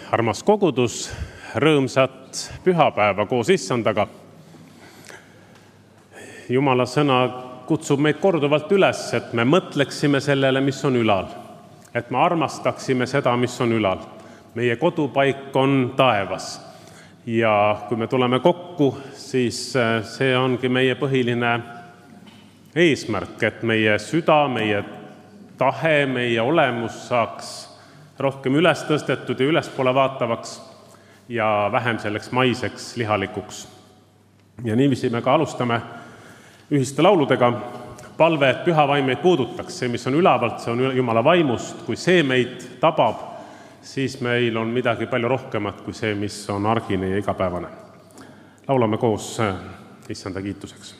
armas kogudus, rõõmsat pühapäeva koos Issandaga. Jumala sõna kutsub meid korduvalt üles, et me mõtleksime sellele, mis on ülal. Et me armastaksime seda, mis on ülal. Meie kodupaik on taevas. Ja kui me tuleme kokku, siis see ongi meie põhiline eesmärk, et meie süda, meie tahe, meie olemus saaks rohkem üles tõstetud ja ülespoole vaatavaks ja vähem selleks maiseks lihalikuks. Ja niiviisi me ka alustame ühiste lauludega. Palve, et püha vaim meid puudutaks. See, mis on ülavalt, see on Jumala vaimust. Kui see meid tabab, siis meil on midagi palju rohkemat kui see, mis on argine ja igapäevane. Laulame koos Issanda kiituseks.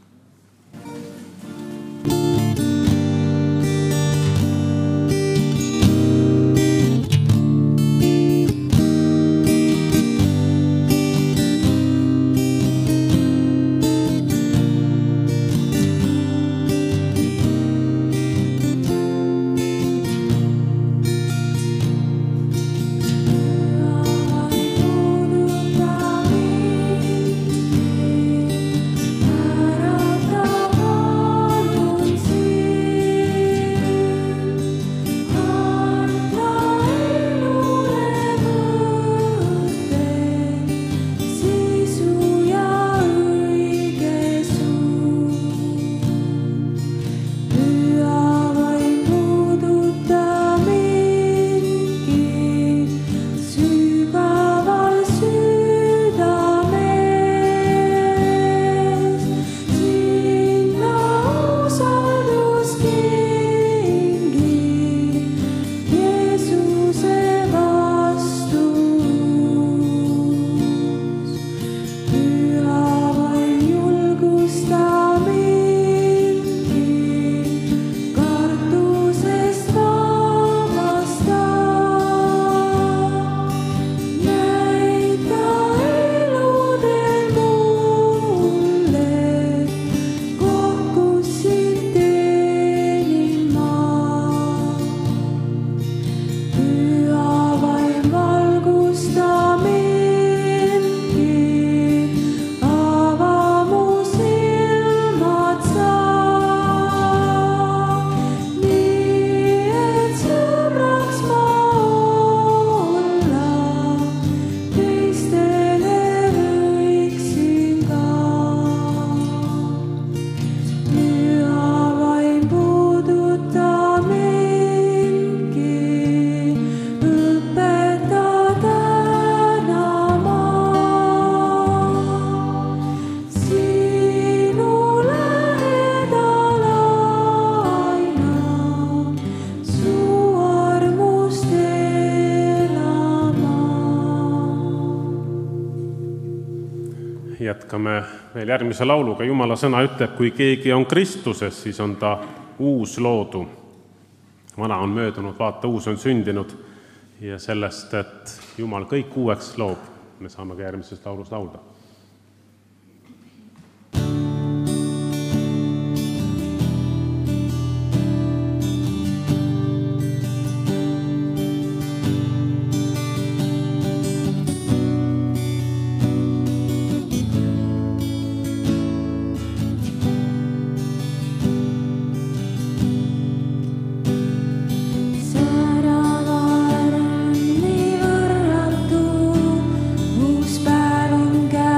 Jätkame veel järgmise lauluga. Jumala sõna ütleb, kui keegi on Kristuses, siis on ta uus loodu. Vana on möödunud, vaata, uus on sündinud. Ja sellest, et Jumal kõik uueks loob, me saame ka järgmises laulus laulda. Uus päev on käes.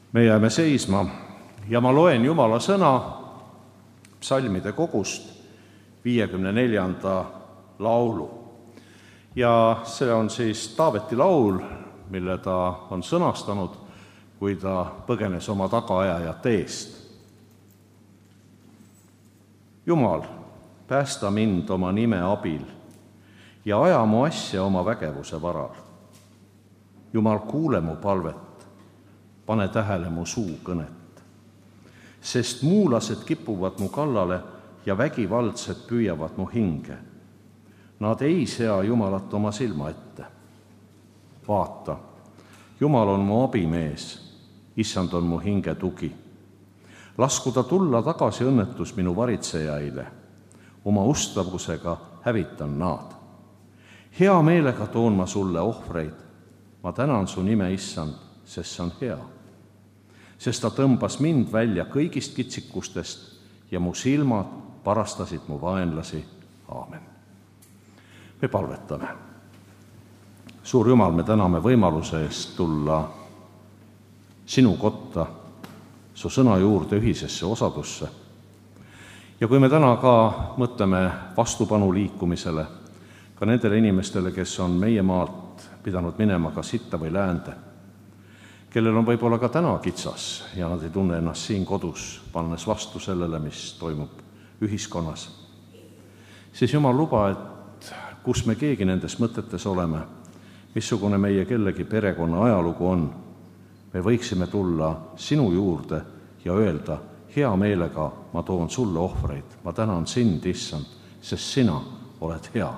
Me jääme seisma ja ma loen Jumala sõna psalmide kogust 54. laulu. Ja see on siis Taaveti laul, mille ta on sõnastanud, kui ta põgenes oma tagaajajate eest. Jumal, päästa mind oma nime abil ja aja mu asja oma vägevuse varal. Jumal, kuule mu palvet, pane tähele mu suu kõnet, sest muulased kipuvad mu kallale ja vägivaldsed püüavad mu hinge. Nad ei sea Jumalat oma silma ette. Vaata, Jumal on mu abimees, Issand on mu hinge tugi. Lasku ta tulla tagasi õnnetus minu varitsejaile, oma ustavusega hävitan nad. Hea meelega toon ma sulle ohvreid, ma tänan su nime, Issand, sest see on hea. Sest ta tõmbas mind välja kõigist kitsikustest ja mu silmad parastasid mu vaenlasi. Aamen. Me palvetame. Suur Jumal, me täname võimaluse eest tulla sinu kotta, su sõna juurde ühisesse osadusse. Ja kui me täna ka mõtleme vastupanu liikumisele, ka nendele inimestele, kes on meie maalt pidanud minema kas itta või läände, kellel on võib-olla ka täna kitsas ja nad ei tunne ennast siin kodus, pannes vastu sellele, mis toimub ühiskonnas, siis Jumal, luba, et kus me keegi nendes mõtetes oleme, missugune meie kellegi perekonna ajalugu on, me võiksime tulla sinu juurde ja öelda, hea meelega ma toon sulle ohvreid, ma tänan sind, Issand, sest sina oled hea.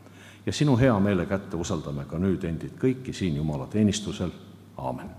Ja sinu hea meele kätte usaldame ka nüüd endid kõiki siin Jumala teenistusel. Aamen.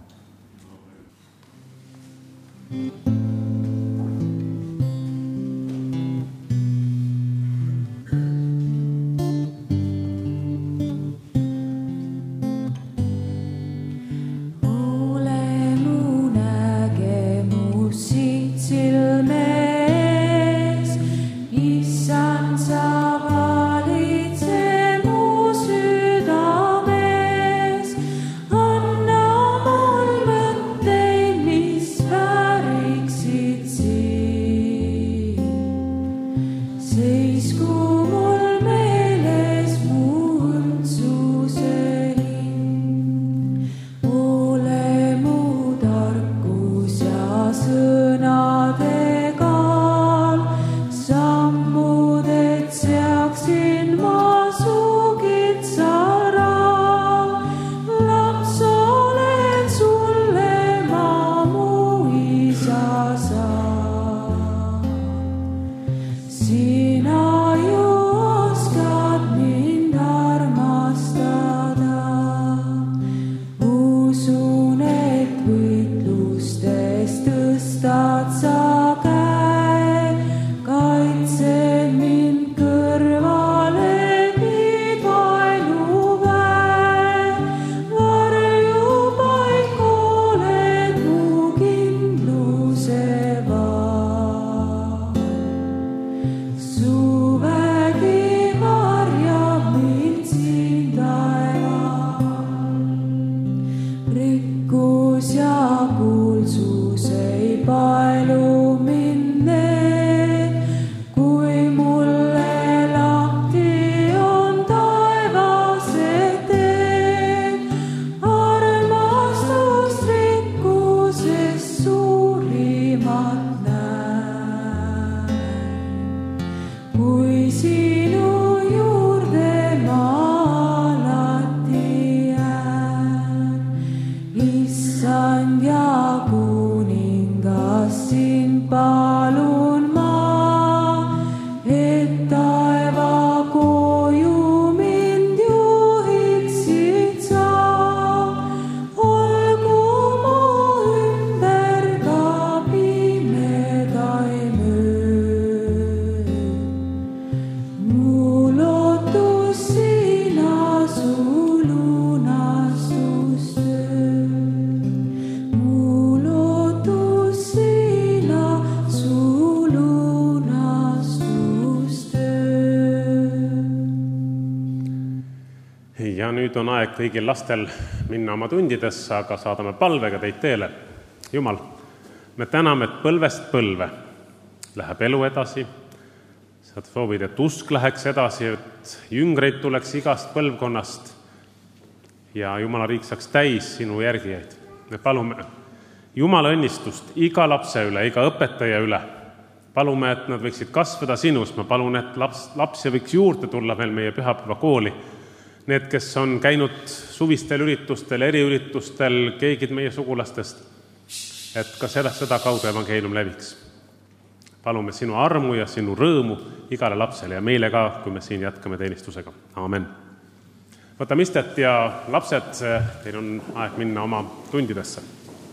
Ja nüüd on aeg kõigil lastel minna oma tundidesse, aga saadame palvega teid teele. Jumal, me täname, et põlvest põlve läheb elu edasi. Sa soovid, et usk läheks edasi, et jüngreid tuleks igast põlvkonnast ja Jumala riik saaks täis sinu järgijaid. Me palume Jumala õnnistust iga lapse üle, iga õpetaja üle. Palume, et nad võiksid kasvada sinus. Ma palun, et lapsi võiks juurde tulla veel meie pühapäevakooli. Need, kes on käinud suvistel üritustel, eriüritustel, keegid meie sugulastest, et ka seda kaudu evangeelium leviks. Palume sinu armu ja sinu rõõmu igale lapsele ja meile ka, kui me siin jätkame teenistusega. Aamen. Võtame istet ja lapsed, teil on aeg minna oma tundidesse.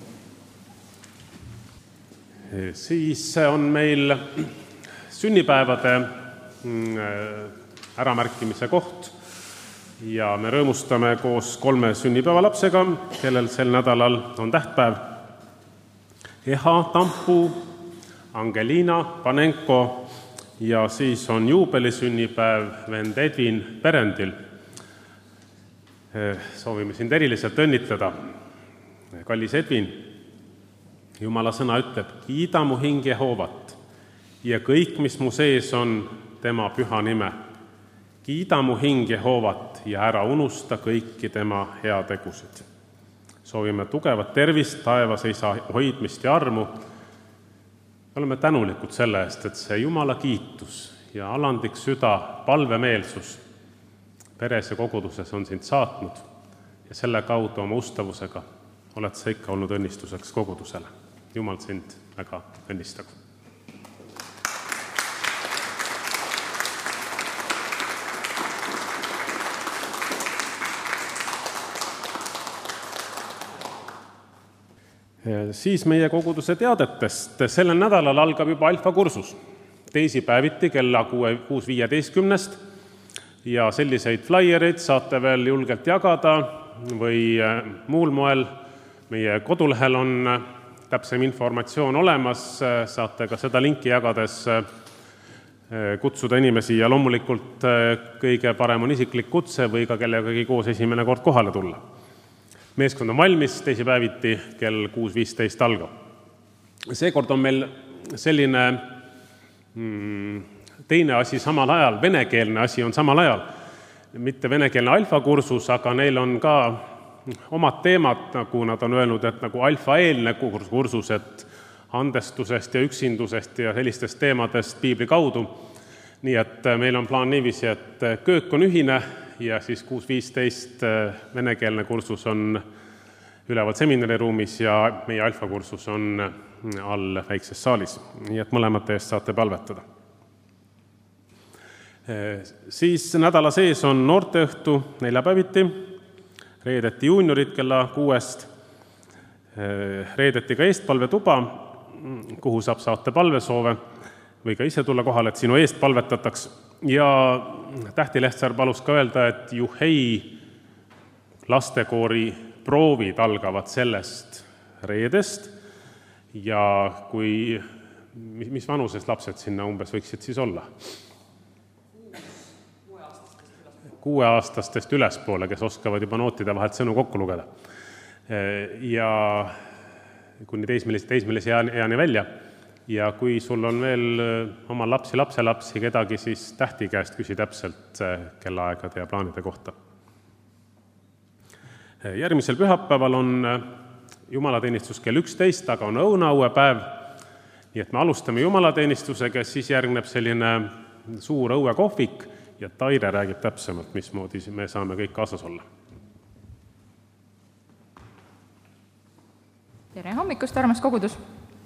Siis on meil sünnipäevade äramärkimise koht ja me rõõmustame koos 3 sünnipäevalapsega, kellel sel nädalal on tähtpäev. Eha Tampu, Angelina Panenko ja siis on juubelisünnipäev vend Edvin Perendil. Soovime sind eriliselt õnnitleda. Kallis Edvin, Jumala sõna ütleb, kiida mu hing Jehoovat ja kõik, mis mu sees on, tema püha nime. Kiida mu hing Jehoovat ja ära unusta kõiki tema heategusid. Soovime tugevat tervist, taevas ei saa hoidmist ja armu. Oleme tänulikud selle eest, et see Jumala kiitus ja alandlik süda, palvemeelsus peres ja koguduses on sind saatnud ja selle kaudu oma ustavusega oled sa ikka olnud õnnistuseks kogudusele. Jumal sind väga õnnistagu. Siis meie koguduse teadetest. Sellel nädalal algab juba alfakursus. Teisipäeviti kella 6.15 ja selliseid flaiereid saate veel julgelt jagada või muul moel. Meie kodulehel on täpsem informatsioon olemas, saate ka seda linki jagades kutsuda inimesi ja loomulikult kõige parem on isiklik kutse või ka kellegagi koos esimene kord kohale tulla. Meeskond on valmis, teisipäeviti kell 6.15 algab. Seekord on meil selline teine asi samal ajal, venekeelne asi on samal ajal. Mitte venekeelne alfakursus, aga neil on ka omad teemad, nagu nad on öelnud, et nagu alfaeelne kursus, et andestusest ja üksindusest ja sellistest teemadest piibli kaudu. Nii et meil on plaan niiviisi, et köök on ühine ja siis 6.15 venekeelne kursus on üleval seminariruumis ja meie alfakursus on all väikses saalis. Nii et mõlemate eest saate palvetada. Siis nädala sees on noorteõhtu neljapäeviti, reedeti juuniorid kella 6, reedeti ka eestpalvetuba, kuhu saab saata palvesoove või ka ise tulla kohale, et sinu eest palvetataks. Ja Tähti Lehtsaar palus ka öelda, et Juhei lastekoori proovid algavad sellest reedest ja mis vanuses lapsed sinna umbes võiksid siis olla? 6-aastastest ülespoole, kes oskavad juba nootide vahelt sõnu kokku lugeda. Ja kuni teismelise eani välja. Ja kui sul on veel oma lapselapsi kedagi, siis Tähti käest küsi täpselt kellaaegade ja plaanide kohta. Järgmisel pühapäeval on jumalateenistus kell 11, aga on õunauepäev. Nii et me alustame jumalateenistusega, siis järgneb selline suur õuekohvik ja Taire räägib täpsemalt, mismoodi me saame kõik kaasas olla. Tere hommikust, armas kogudus!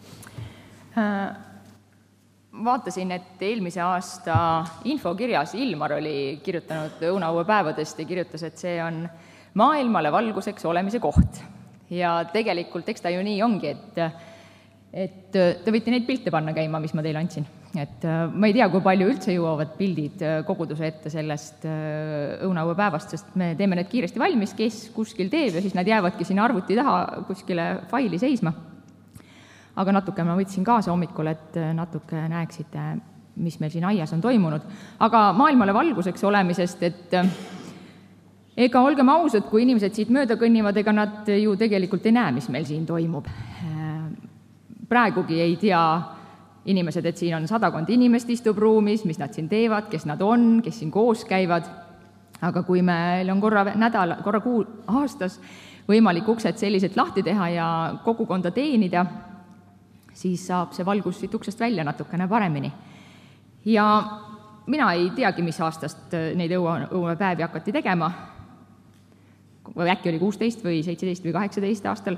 Vaatasin, et eelmise aasta infokirjas Ilmar oli kirjutanud õunauepäevadest ja kirjutas, et see on maailmale valguseks olemise koht. Ja tegelikult eks ta ju nii ongi, et te võite neid pilte panna käima, mis ma teile andsin. Et ma ei tea, kui palju üldse jõuavad pildid koguduse ette sellest õunauepäevast, sest me teeme need kiiresti valmis, kes kuskil teeb ja siis nad jäävadki sinna arvuti taha kuskile faili seisma. Aga natuke ma võtsin kaasa hommikul, et natuke näeksite, mis meil siin aias on toimunud. Aga maailmale valguseks olemisest, et ega olgem ausad, kui inimesed siit mööda kõnnivad, ega nad ju tegelikult ei näe, mis meil siin toimub. praegugi ei tea inimesed, et siin on 100 inimest istub ruumis, mis nad siin teevad, kes nad on, kes siin koos käivad, aga kui meil on korra aastas võimalik uksed selliselt lahti teha ja kogukonda teenida, siis saab see valgus siit uksest välja natukene paremini. Ja mina ei teagi, mis aastast neid õuepäevi hakati tegema, või äkki oli 16 või 17 või 18 aastal,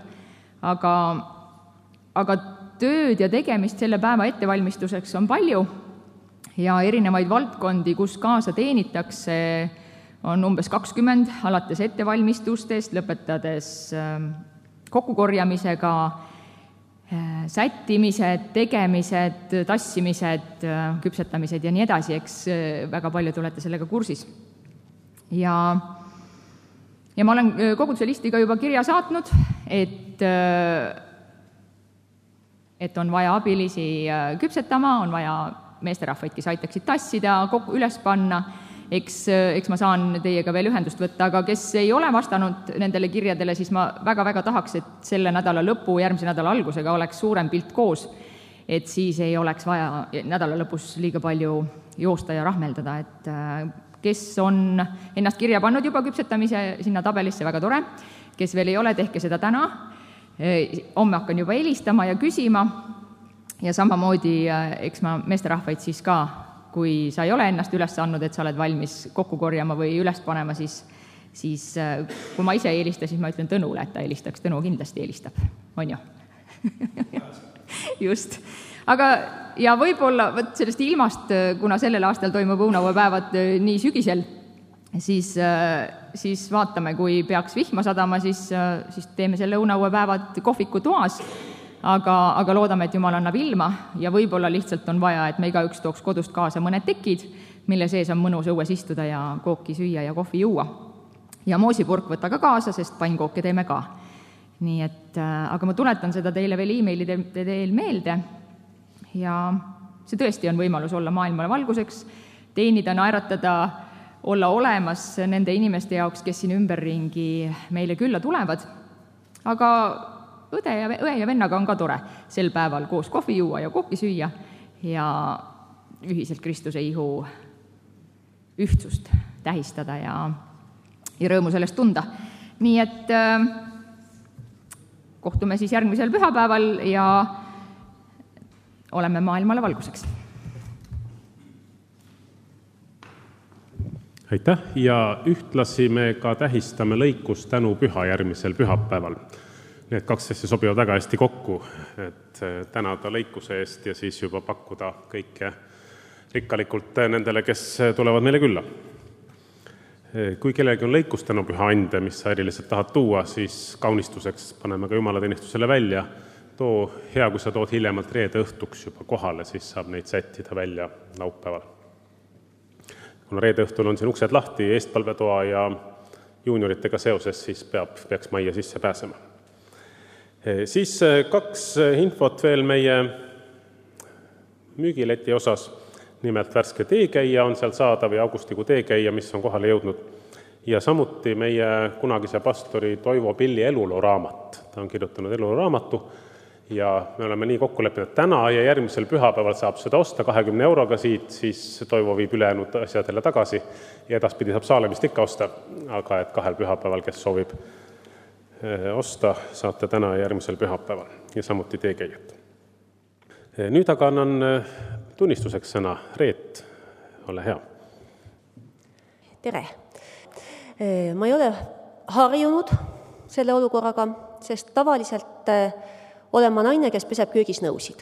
aga tööd ja tegemist selle päeva ettevalmistuseks on palju ja erinevaid valdkondi, kus kaasa teenitakse, on umbes 20, alates ettevalmistustest, lõpetades kokkukorjamisega, sättimised, tegemised, tassimised, küpsetamised ja nii edasi, eks väga paljud olete sellega kursis. Ja ma olen koguduse listiga juba kirja saatnud, et on vaja abilisi küpsetama, on vaja meesterahvaid, kes aitaksid tassida, üles panna. Eks ma saan teiega veel ühendust võtta, aga kes ei ole vastanud nendele kirjadele, siis ma väga-väga tahaks, et selle nädala lõpu, järgmise nädala algusega oleks suurem pilt koos, et siis ei oleks vaja nädala lõpus liiga palju joosta ja rahmeldada, et kes on ennast kirja pannud juba küpsetamise sinna tabelisse, väga tore, kes veel ei ole, tehke seda täna, homme hakkan juba helistama ja küsima ja samamoodi eks ma meesterahvaid siis ka, kui sa ei ole ennast üles andnud, et sa oled valmis kokku korjama või üles panema, siis kui ma ise ei helista, siis ma ütlen Tõnule, et ta helistaks. Tõnu kindlasti helistab, on ju? Just. Aga ja võib-olla sellest ilmast, kuna sellel aastal toimub õunauepäevad nii sügisel, siis vaatame, kui peaks vihma sadama, siis teeme selle õunauepäevad kohviku toas, aga loodame, et Jumal annab ilma ja võib-olla lihtsalt on vaja, et me igaüks tooks kodust kaasa mõned tekid, mille sees on mõnus õues istuda ja kooki süüa ja kohvi juua. Ja moosipurk võtta ka kaasa, sest pannkooke teeme ka. Nii et, aga ma tuletan seda teile veel e-mailide teel meelde ja see tõesti on võimalus olla maailmale valguseks, teenida, naeratada, olla olemas nende inimeste jaoks, kes siin ümberringi meile külla tulevad, aga õe ja vennaga on ka tore sel päeval koos kohvi juua ja kooki süüa ja ühiselt Kristuse ihu ühtsust tähistada ja rõõmu sellest tunda. Nii et kohtume siis järgmisel pühapäeval ja oleme maailmale valguseks. Aitäh ja ühtlasi me ka tähistame lõikus tänu püha järgmisel pühapäeval. Need kaks asja sobivad väga hästi kokku, et tänada lõikuse eest ja siis juba pakkuda kõike rikkalikult nendele, kes tulevad meile külla. Kui kellelgi on lõikus tänu püha ande, mis sa eriliselt tahad tuua, siis kaunistuseks paneme ka jumalateenistusele välja. Too hea, kui sa tood hiljemalt reede õhtuks juba kohale, siis saab neid sättida välja laupäeval. Kuna reede õhtul on siin uksed lahti eestpalvetoa ja juunioritega seoses, siis peaks majja sisse pääsema. Siis kaks infot veel meie müügileti osas. Nimelt värske teekäija on seal saadav ja augustikuu teekäija, mis on kohale jõudnud. Ja samuti meie kunagise pastori Toivo Pilli eluloo raamat. Ta on kirjutanud eluloo raamatu ja me oleme nii kokku leppinud, et täna ja järgmisel pühapäeval saab seda osta 20 euroga siit, siis Toivo viib ülejäänud asjadele tagasi ja edaspidi saab Saalemist ikka osta, aga et 2 pühapäeval, kes soovib osta, saate täna järgmisel pühapäeval ja samuti teekäijat. Nüüd aga annan tunnistuseks sõna. Reet, ole hea. Tere! Ma ei ole harjunud selle olukorraga, sest tavaliselt olen ma naine, kes peseb köögis nõusid.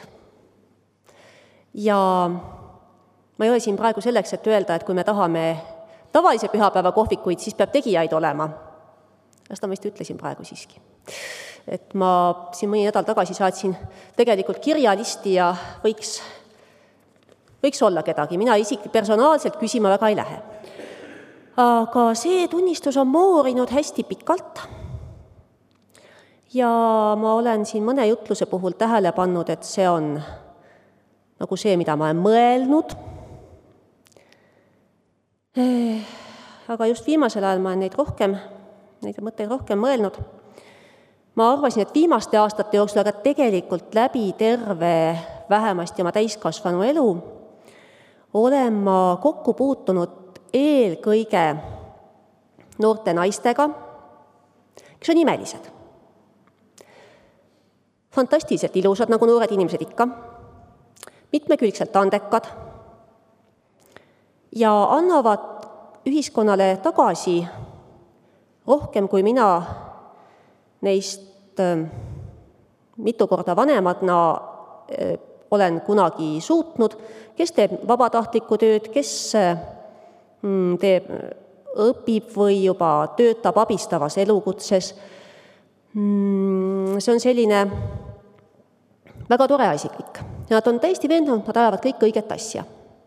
Ja ma ei ole siin praegu selleks, et öelda, et kui me tahame tavalise pühapäeva kohvikuid, siis peab tegijaid olema. Seda ma vist ütlesin praegu siiski. Et ma siin mõni nädal tagasi saatsin tegelikult kirjalisti ja võiks olla kedagi. Mina personaalselt küsima väga ei lähe. Aga see tunnistus on moorinud hästi pikalt. Ja ma olen siin mõne jutluse puhul tähele pannud, et see on nagu see, mida ma olen mõelnud. Aga just viimasel ajal ma olen neid mõtteid rohkem mõelnud. ma arvasin, et viimaste aastate jooksul, aga tegelikult läbi terve vähemasti oma täiskasvanu elu olen ma kokku puutunud eelkõige noorte naistega, kes on imelised. Fantastiliselt ilusad, nagu noored inimesed ikka, mitmekülgselt andekad ja annavad ühiskonnale tagasi rohkem, kui mina neist mitu korda vanemadna olen kunagi suutnud, kes teeb vabatahtlikku tööd, kes õpib või juba töötab abistavas elukutses. See on selline väga tore asi kõik. Ja nad on täiesti veendunud, nad ajavad kõik õiget asja.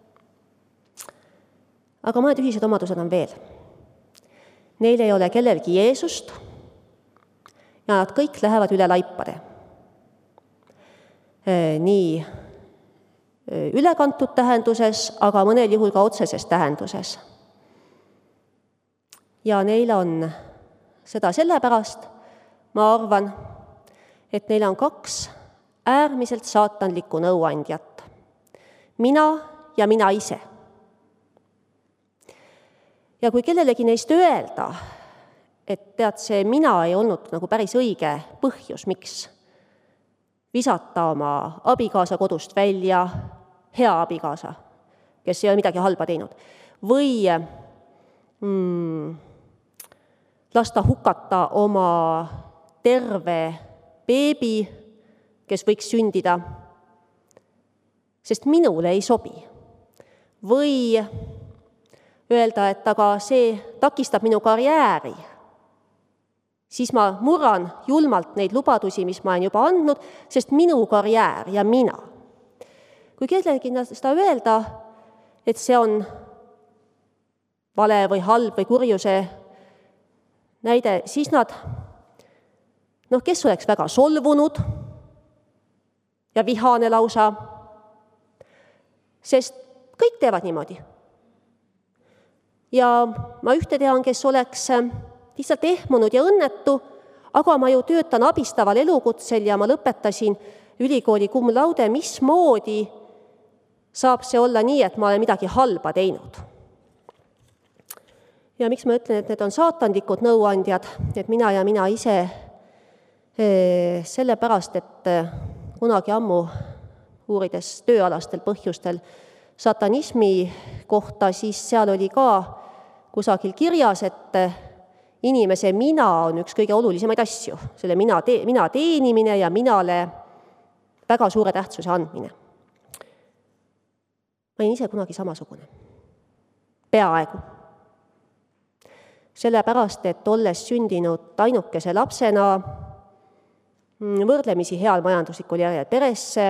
Aga mõned ühised omadused on veel. Neil ei ole kellelgi Jeesust ja nad kõik lähevad üle laipade. Nii ülekantud tähenduses, aga mõnel juhul ka otseses tähenduses. Ja neil on seda sellepärast, ma arvan, et neil on 2 äärmiselt saatanlikku nõuandjat. Mina ja mina ise. Ja kui kellelegi neist öelda, et tead, see mina ei olnud nagu päris õige põhjus, miks visata oma abikaasa kodust välja, hea abikaasa, kes ei ole midagi halba teinud, või lasta hukata oma terve beebi, kes võiks sündida, sest minule ei sobi. Või öelda, et aga see takistab minu karjääri, siis ma murran julmalt neid lubadusi, mis ma olen juba andnud, sest minu karjäär ja mina. Kui kellelegi seda öelda, et see on vale või halb või kurjuse näide, siis nad, kes oleks väga solvunud ja vihane lausa, sest kõik teevad niimoodi. Ja ma ühte tean, kes oleks lihtsalt ehmunud ja õnnetu, aga ma ju töötan abistaval elukutsel ja ma lõpetasin ülikooli cum laude, mismoodi saab see olla nii, et ma olen midagi halba teinud. Ja miks ma ütlen, et need on saatanlikud nõuandjad, et mina ja mina ise sellepärast, et kunagi ammu uurides tööalastel põhjustel satanismi kohta, siis seal oli ka kusagil kirjas, et inimese mina on üks kõige olulisemaid asju, selle mina teenimine ja minale väga suure tähtsuse andmine. Ma olin ise kunagi samasugune. Peaaegu. Sellepärast, et olles sündinud ainukese lapsena võrdlemisi heal majanduslikul järjel peresse,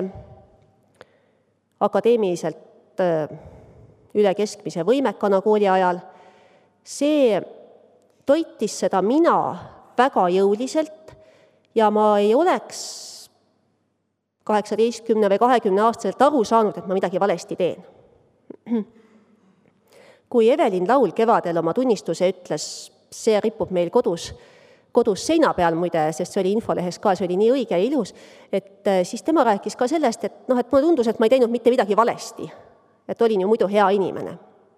akadeemiliselt üle keskmise võimekana kooli ajal, see toitis seda mina väga jõuliselt ja ma ei oleks 18 või 20 aastaselt aru saanud, et ma midagi valesti teen. Kui Evelin Laul kevadel oma tunnistuse ütles, see ripub meil kodus seina peal muide, sest see oli infolehes ka, see oli nii õige ja ilus, et siis tema rääkis ka sellest, et mulle tundus, et ma ei teinud mitte midagi valesti, et olin ju muidu hea inimene.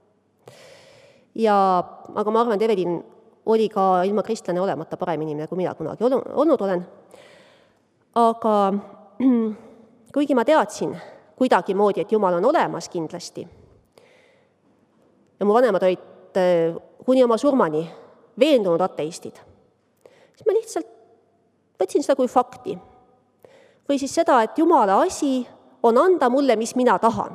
Aga ma arvan, et Evelin oli ka ilma kristlane olemata parem inimene, kui mina kunagi olnud olen. Aga kuigi ma teadsin kuidagi moodi, et Jumal on olemas kindlasti, ja mu vanemad olid kuni oma surmani veendunud ateistid, siis ma lihtsalt võtsin seda kui fakti. Või siis seda, et Jumala asi on anda mulle, mis mina tahan.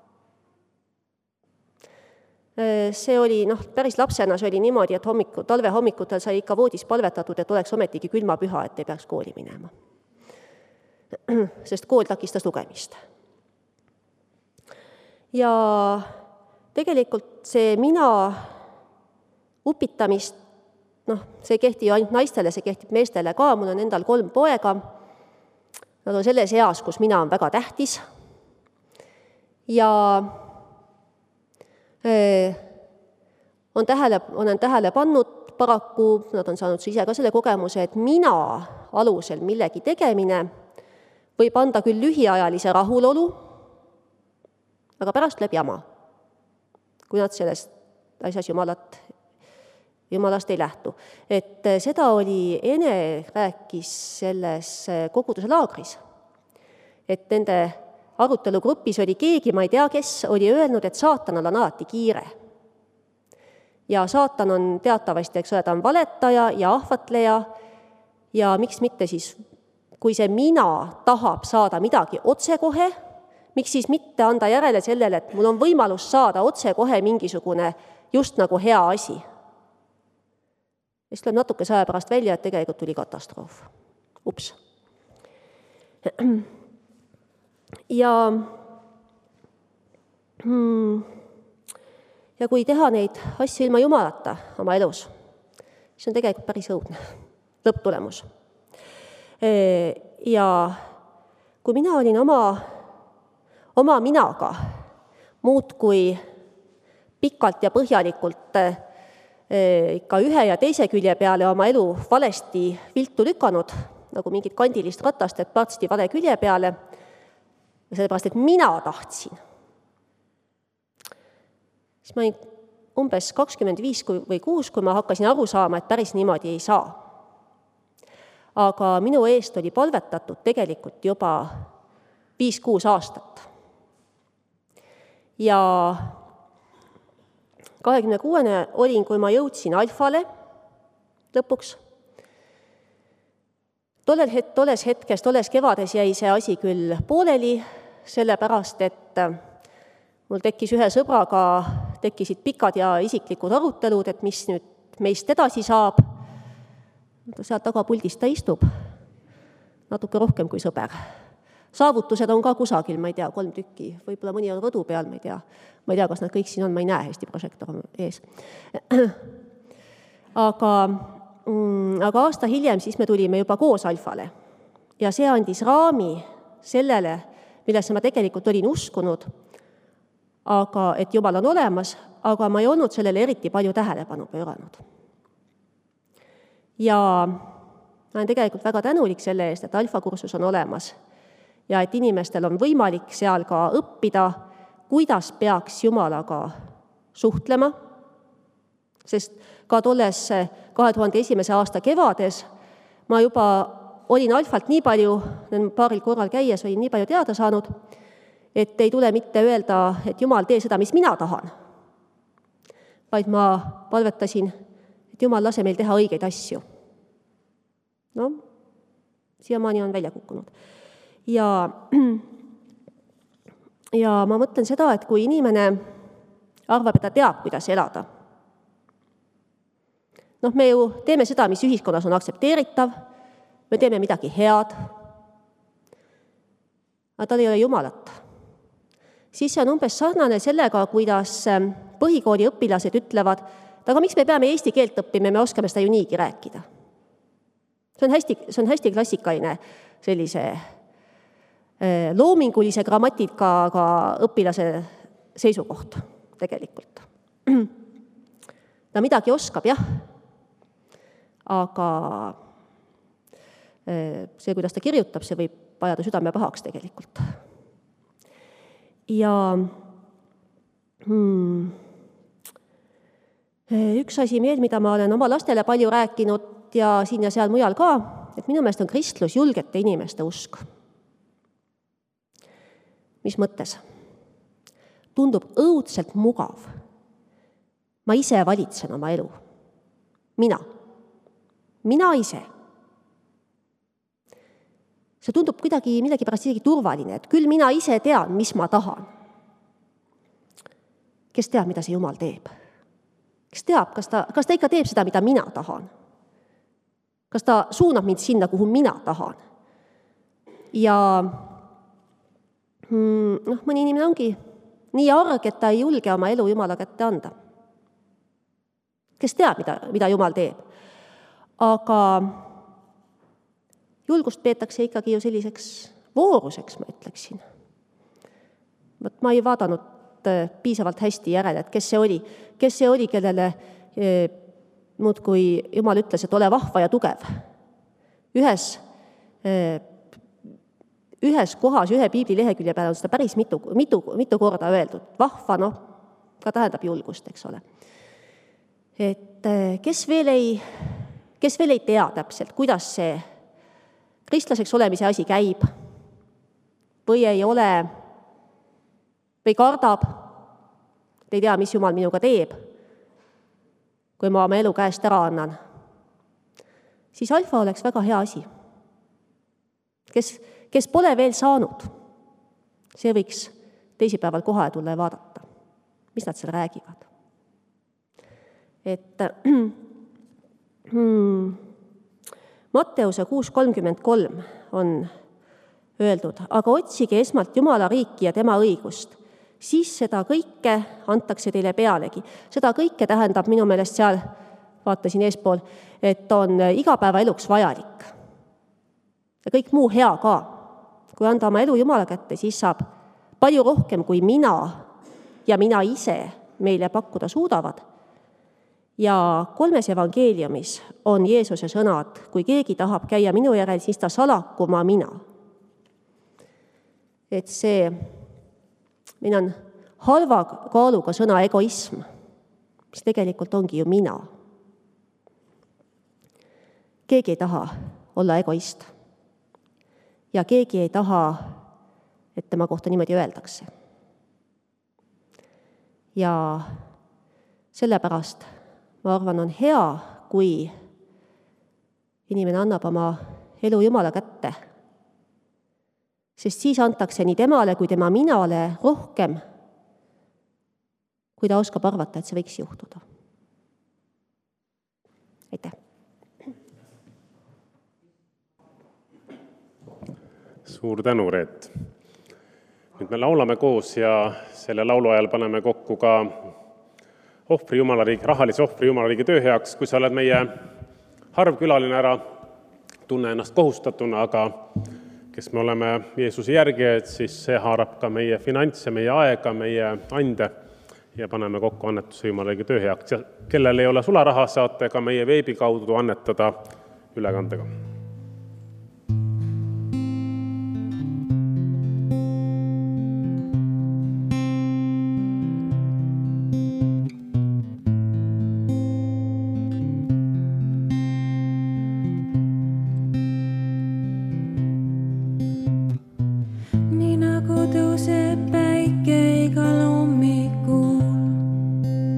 See oli, päris lapsena see oli niimoodi, et talve hommikutel sai ikka voodis palvetatud, et oleks ometigi külma püha, et ei peaks kooli minema. Sest kool takistas lugemist. Ja tegelikult see mina upitamist, see kehtib ju ainult naistele, see kehtib meestele ka, mul on endal 3 poega. Nad on selles eas, kus mina on väga tähtis. Ja olen tähele paraku nad on saanud ise ka selle kogemuse, et mina alusel millegi tegemine võib anda küll lühiajalise rahulolu, aga pärast läheb jama, kui nad sellest asjas jumalast ei lähtu. Et seda oli Ene rääkis selles koguduse laagris, et nende arutelugrupis oli keegi, ma ei tea kes, oli öelnud, et saatanal on alati kiire. Ja saatan on teatavasti, eks ole, ta on valetaja ja ahvatleja ja miks mitte siis, kui see mina tahab saada midagi otsekohe, miks siis mitte anda järele sellele, et mul on võimalus saada otsekohe mingisugune just nagu hea asi. Ja siis tuleb natuke aja pärast välja, et tegelikult tuli katastroof. Ups. Ja kui teha neid asju ilma jumalata oma elus, siis on tegelikult päris õudne lõpptulemus. Ja kui mina olin oma minaga muudkui pikalt ja põhjalikult ikka ühe ja teise külje peale oma elu valesti viltu lükanud, nagu mingit kandilist ratast, et partsti vale külje peale, sellepärast, et mina tahtsin. Siis ma olin umbes 25 või 6, kui ma hakkasin aru saama, et päris niimoodi ei saa. Aga minu eest oli palvetatud tegelikult juba 5-6 aastat. Ja 26. olin, kui ma jõudsin alfale lõpuks. Tolles hetkes, tolles kevades jäi see asi küll pooleli, sellepärast, et mul tekkis ühe sõbraga, tekkisid pikad ja isiklikud arutelud, et mis nüüd meist edasi saab. Sealt tagapuldist ta istub, natuke rohkem kui sõber. Saavutused on ka kusagil, ma ei tea, 3 tükki, võib-olla mõni on rõdu peal, ma ei tea, kas nad kõik siin on, ma ei näe hästi prožektor ees. Aga aasta hiljem siis me tulime juba koos alfale ja see andis raami sellele, millesse ma tegelikult olin uskunud, aga et Jumal on olemas, aga ma ei olnud sellele eriti palju tähelepanu pööranud. Ja ma olen tegelikult väga tänulik selle eest, et alfakursus on olemas ja et inimestel on võimalik seal ka õppida, kuidas peaks Jumalaga suhtlema, sest ka tolles 2001. aasta kevades ma juba olin alfalt nii palju, paaril korral käies olin nii palju teada saanud, et ei tule mitte öelda, et Jumal tee seda, mis mina tahan, vaid ma palvetasin, et Jumal lase meil teha õigeid asju. No, siiamaani on välja kukkunud. Ja ma mõtlen seda, et kui inimene arvab, et ta teab, kuidas elada, me ju teeme seda, mis ühiskonnas on aktsepteeritav, me teeme midagi head, aga tal ei ole Jumalat. Siis see on umbes sarnane sellega, kuidas põhikooli õpilased ütlevad, aga miks me peame eesti keelt õppima, me oskame seda ju niigi rääkida. See on hästi klassikaline sellise loomingulise grammatikaga õpilase seisukoht tegelikult. Ta midagi oskab, jah, aga see, kuidas ta kirjutab, see võib ajada südame pahaks tegelikult. Ja üks asi veel, mida ma olen oma lastele palju rääkinud ja siin ja seal mujal ka, et minu meelest on kristlus julgete inimeste usk. Mis mõttes? Tundub õudselt mugav. Ma ise valitsen oma elu. Mina ise. See tundub kuidagi millegi pärast isegi turvaline, et küll mina ise tean, mis ma tahan. Kes teab, mida see Jumal teeb? Kes teab, kas ta ikka teeb seda, mida mina tahan? Kas ta suunab mind sinna, kuhu mina tahan? Ja mõni inimene ongi nii arg, et ta ei julge oma elu Jumala kätte anda. Kes teab, mida Jumal teeb? Aga julgust peetakse ikkagi ju selliseks vooruseks, ma ütleksin. Ma ei vaadanud piisavalt hästi järele, et kes see oli, kellele muudkui Jumal ütles, et ole vahva ja tugev. Ühes kohas, ühe piibli lehekülje peale on seda päris mitu korda öeldud. Vahva, ka tähendab julgust, eks ole. Et kes veel ei tea täpselt, kuidas see kristlaseks olemise asi käib või ei ole või kardab, ei tea, mis Jumal minuga teeb, kui ma oma elu käest ära annan, siis alfa oleks väga hea asi. Kes pole veel saanud, see võiks teisipäeval kohe tulla ja vaadata, mis nad seal räägivad. Et Matteuse 6:33 on öeldud, aga otsige esmalt Jumala riiki ja tema õigust, siis seda kõike antakse teile pealegi. Seda kõike tähendab minu meelest seal, vaatasin eespool, et on igapäevaeluks vajalik. Ja kõik muu hea ka. Kui anda oma elu Jumala kätte, siis saab palju rohkem, kui mina ja mina ise meile pakkuda suudavad. Ja 3. evangeeliumis on Jeesuse sõnad, kui keegi tahab käia minu järel, siis ta salakuma mina. Et see, meil on halva kaaluga sõna egoism, mis tegelikult ongi ju mina. Keegi ei taha olla egoist. Ja keegi ei taha, et tema kohta niimoodi öeldakse. Ja sellepärast ma arvan, on hea, kui inimene annab oma elu Jumala kätte, sest siis antakse nii temale kui tema minale rohkem, kui ta oskab arvata, et see võiks juhtuda. Aitäh! Suur tänu, Reet! Nüüd me laulame koos ja selle laulu ajal paneme kokku ka rahalise ohvri Jumalariigi töö heaks. Kui sa oled meie harv külaline ära, tunne ennast kohustatuna, aga kes me oleme Jeesuse järgijad, siis see haarab ka meie finantse, meie aega, meie ande ja paneme kokku annetuse Jumalariigi töö heaks. Ja kellel ei ole sularaha, saate ka meie veebi kaudu annetada ülekandega.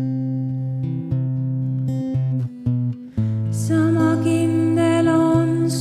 Sama kindel on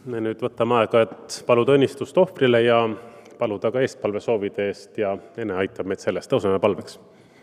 me nüüd võtame aega, et paluda õnnistust ohvrile ja paluda ka eestpalvesoovide eest ja Ene aitab meid sellest. Tõuseme palveks.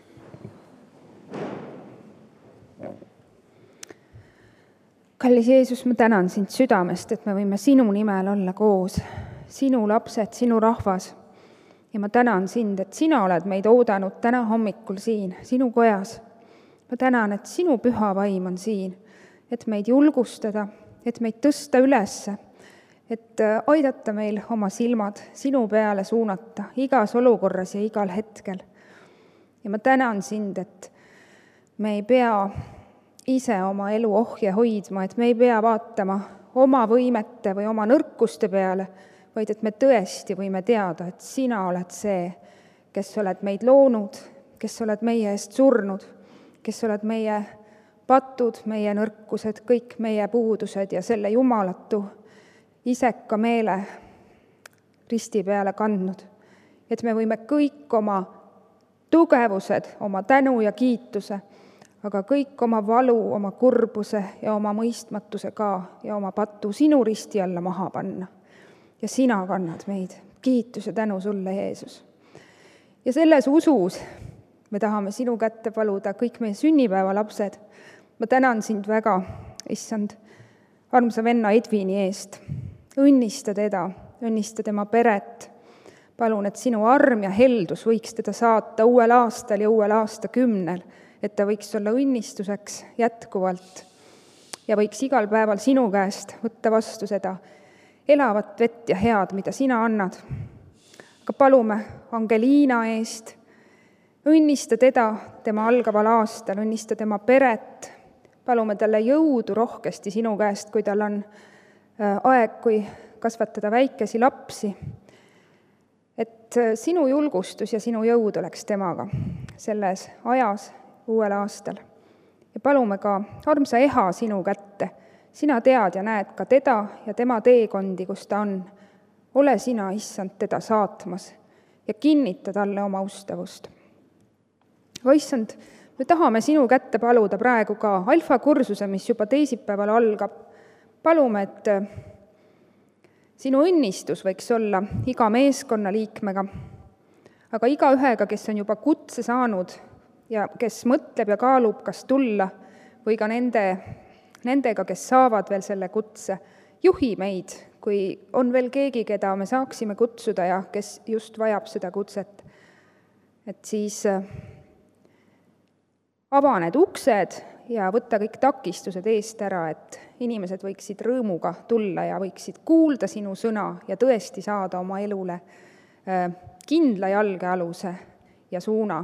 Kallis Jeesus, ma tänan sind südamest, et me võime sinu nimel olla koos, sinu lapsed, sinu rahvas. Ja ma tänan sind, et sina oled meid oodanud täna hommikul siin, sinu kojas. Ma tänan, et sinu püha vaim on siin, et meid julgustada, et meid tõsta ülesse, et aidata meil oma silmad sinu peale suunata igas olukorras ja igal hetkel. Ja ma tänan sind, et me ei pea ise oma elu ohje hoidma, et me ei pea vaatama oma võimete või oma nõrkuste peale, vaid et me tõesti võime teada, et sina oled see, kes oled meid loonud, kes oled meie eest surnud, kes oled meie patud, meie nõrkused, kõik meie puudused ja selle jumalatu iseka meele risti peale kandnud. Et me võime kõik oma tugevused, oma tänu ja kiituse, aga kõik oma valu, oma kurbuse ja oma mõistmatuse ka ja oma patu sinu risti alla maha panna. Ja sina kannad meid. Kiitus ja tänu sulle, Jeesus. Ja selles usus me tahame sinu kätte paluda kõik meie sünnipäeva lapsed. Ma tänan sind väga, issand, armsa venna Edvini eest. Õnnista teda, õnnista tema peret. Palun, et sinu arm ja heldus võiks teda saata uuel aastal ja uuel aastakümnel, et ta võiks olla õnnistuseks jätkuvalt ja võiks igal päeval sinu käest võtta vastu seda elavat vett ja head, mida sina annad. Aga palume Angeliina eest, õnnista teda tema algaval aastal, õnnista tema peret, palume talle jõudu rohkesti sinu käest, kui tal on aeg, kui kasvatada väikesi lapsi, et sinu julgustus ja sinu jõud oleks temaga selles ajas uuel aastal. Ja palume ka armsa Eha sinu kätte. Sina tead ja näed ka teda ja tema teekondi, kus ta on. Ole sina, issand, teda saatmas ja kinnita talle oma ustavust. Aga issand, me tahame sinu kätte paluda praegu ka alfakursuse, mis juba teisipäeval algab. Palume, et sinu õnnistus võiks olla iga meeskonna liikmega, aga igaühega, kes on juba kutse saanud ja kes mõtleb ja kaalub, kas tulla, või ka nendega, kes saavad veel selle kutse. Juhi meid, kui on veel keegi, keda me saaksime kutsuda ja kes just vajab seda kutset. Et siis ava need uksed ja võtta kõik takistused eest ära, et inimesed võiksid rõõmuga tulla ja võiksid kuulda sinu sõna ja tõesti saada oma elule kindla jalgealuse ja suuna.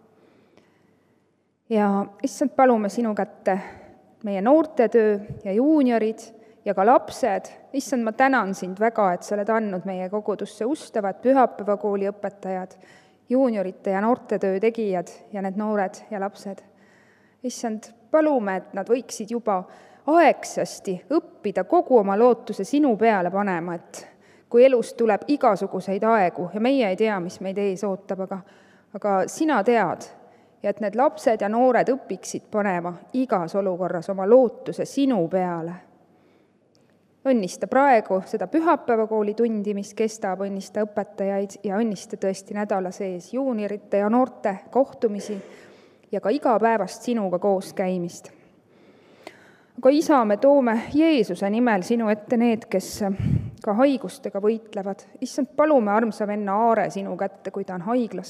Ja issand, palume sinu kätte meie noortetöö ja juuniorid ja ka lapsed. Issand, ma tänan sind väga, et sa oled andnud meie kogudusse ustavad pühapäevakooli õpetajad, juuniorite ja noortetöö tegijad ja need noored ja lapsed. Issand, palume, et nad võiksid juba aegsasti õppida kogu oma lootuse sinu peale panema, et kui elus tuleb igasuguseid aegu ja meie ei tea, mis meid ees ootab, aga sina tead, ja et need lapsed ja noored õpiksid panema igas olukorras oma lootuse sinu peale. Õnnista praegu seda pühapäevakooli tundi, mis kestab, õnnista õpetajaid ja õnnista tõesti nädala sees juuniorite ja noorte kohtumisi ja ka igapäevast sinuga koos käimist. Aga isa, me toome Jeesuse nimel sinu ette need, kes ka haigustega võitlevad. Issand, palume armsa venna Aare sinu kätte, kui ta on haiglas.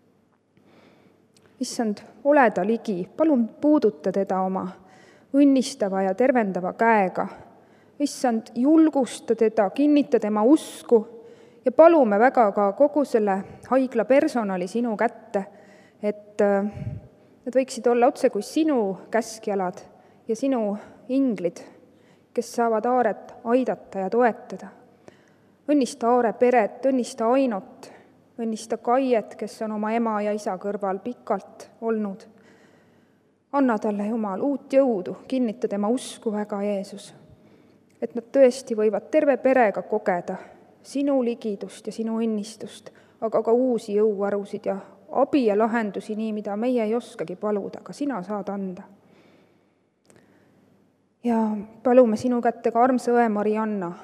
Issand, ole ta ligi, palun puuduta teda oma õnnistava ja tervendava käega. Issand, julgusta teda, kinnita tema usku ja palume väga ka kogu selle haigla personali sinu kätte, et nad võiksid olla otse kui sinu käskjalad ja sinu inglid, kes saavad Aaret aidata ja toetada. Õnnista Aare peret, õnnista Ainot, õnnista Kaiet, kes on oma ema ja isa kõrval pikalt olnud. Anna talle, Jumal, uut jõudu, kinnita tema usku väga, Jeesus, et nad tõesti võivad terve perega kogeda sinu ligidust ja sinu õnnistust, aga ka uusi jõuvarusid ja abi ja lahendusi nii, mida meie ei oskagi paluda, aga sina saad anda. Ja palume sinu kätte ka armsa õe Marianna,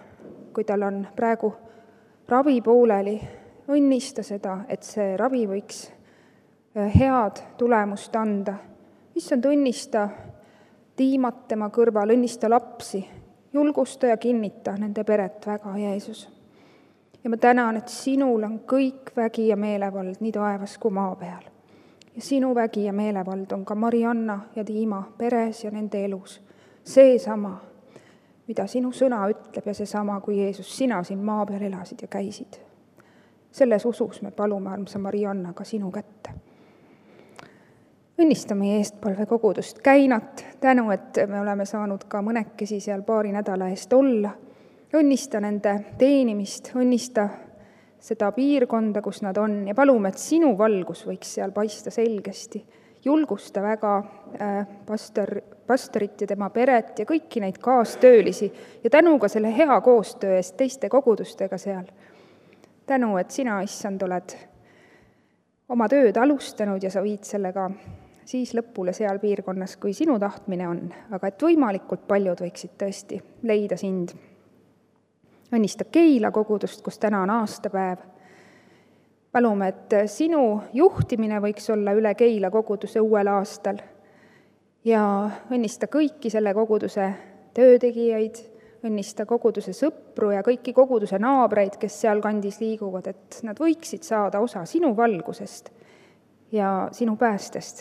kui tal on praegu ravi pooleli, õnnista seda, et see ravi võiks head tulemust anda. Issand, õnnista Tiimat tema kõrval, õnnista lapsi, julgusta ja kinnita nende peret väga, Jeesus. Ja ma tänan, et sinul on kõik vägi ja meelevald nii taevas kui maa peal. Ja sinu vägi ja meelevald on ka Marianna ja Tiima peres ja nende elus. Seesama, mida sinu sõna ütleb ja seesama, kui Jeesus, sina siin maa peal elasid ja käisid. Selles usus me palume, armsa Marianna, ka sinu kätte. Õnnista meie eestpalvekogudust Käinat, tänu, et me oleme saanud ka mõnekesi seal paari nädala eest olla. Õnnista nende teenimist, õnnista seda piirkonda, kus nad on ja palume, et sinu valgus võiks seal paista selgesti. Julgusta väga pastorit ja tema peret ja kõiki neid kaastöölisi ja tänu ka selle hea koostöö eest teiste kogudustega seal. Tänu, et sina, issand, oled oma tööd alustanud ja sa viid sellega siis lõpule seal piirkonnas, kui sinu tahtmine on, aga et võimalikult paljud võiksid tõesti leida sind. Õnnista Keila kogudust, kus täna on aastapäev. Palume, et sinu juhtimine võiks olla üle Keila koguduse uuel aastal ja õnnista kõiki selle koguduse töötegijaid, õnnista koguduse sõpru ja kõiki koguduse naabreid, kes seal kandis liiguvad, et nad võiksid saada osa sinu valgusest ja sinu päästest.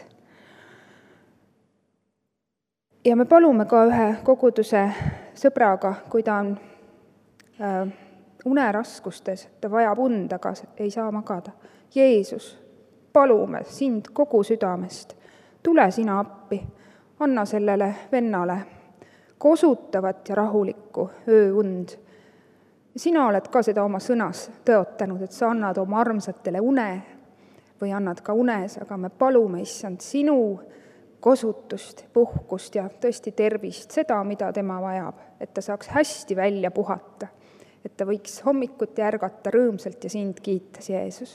Ja me palume ka ühe koguduse sõbraga, kui ta on uneraskustes, ta vajab und, aga ei saa magada. Jeesus, palume sind kogu südamest, tule sina appi, anna sellele vennale kosutavat ja rahulikku ööund. Sina oled ka seda oma sõnas tõotanud, et sa annad oma armsatele une või annad ka unes, aga me palume, issand, sinu kosutust, puhkust ja tõesti tervist, seda, mida tema vajab, et ta saaks hästi välja puhata, et ta võiks hommikuti ärgata rõõmsalt ja sind kiites, Jeesus.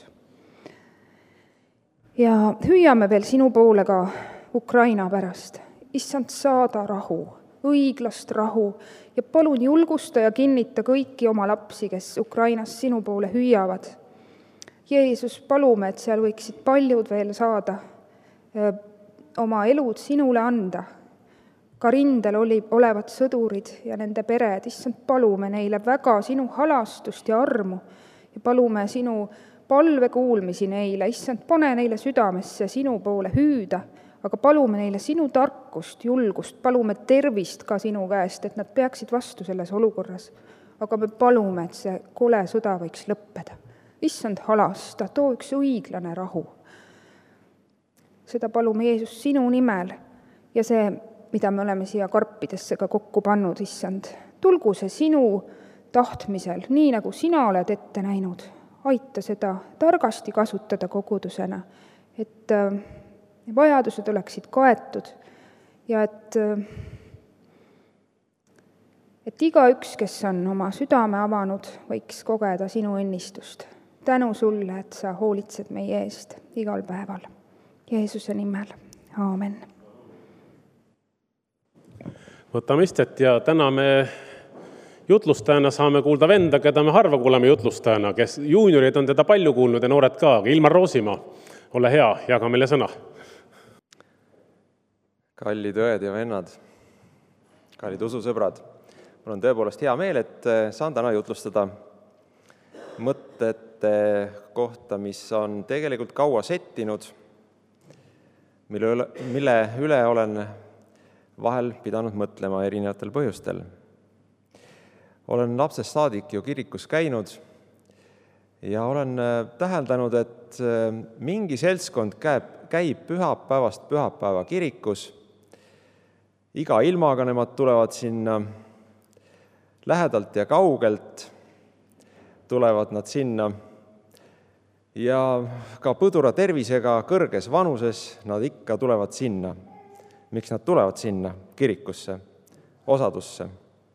Ja hüüame veel sinu poole ka Ukraina pärast. Issand, saada rahu, õiglast rahu ja palun julgusta ja kinnita kõiki oma lapsi, kes Ukrainas sinu poole hüüavad. Jeesus, palume, et seal võiksid paljud veel saada oma elud sinule anda. Ka rindel olevad sõdurid ja nende pered, issand, palume neile väga sinu halastust ja armu ja palume sinu palve kuulmisi neile, issand, pane neile südamesse sinu poole hüüda, aga palume neile sinu tarkust, julgust, palume tervist ka sinu käest, et nad peaksid vastu selles olukorras. Aga me palume, et see kole sõda võiks lõppeda. Issand, halasta, too üks õiglane rahu. Seda palume, Jeesus, sinu nimel ja see, mida me oleme siia karpidesse ka kokku pannud, issand. Tulgu see sinu tahtmisel, nii nagu sina oled ette näinud. Aita seda targasti kasutada kogudusena, et vajadused oleksid kaetud ja et igaüks, kes on oma südame avanud, võiks kogeda sinu õnnistust. Tänu sulle, et sa hoolitsed meie eest igal päeval. Jeesuse nimel. Aamen. Võtame istet ja täna me jutlustajana saame kuulda venda, keda me harva kuuleme jutlustajana, kes juuniorid on teda palju kuulnud ja noored ka. Ilmar Roosimaa, ole hea, jaga meile sõna. Kallid õed ja vennad, kallid ususõbrad, mul on tõepoolest hea meel, et saan täna jutlustada mõtete kohta, mis on tegelikult kaua settinud, mille üle olen vahel pidanud mõtlema erinevatel põhjustel. Olen lapsest saadik ju kirikus käinud ja olen täheldanud, et mingi seltskond käib pühapäevast pühapäeva kirikus. Iga ilmaga nemad tulevad sinna lähedalt ja kaugelt, tulevad nad sinna. Ja ka põdura tervisega kõrges vanuses nad ikka tulevad sinna. Miks nad tulevad sinna kirikusse, osadusse?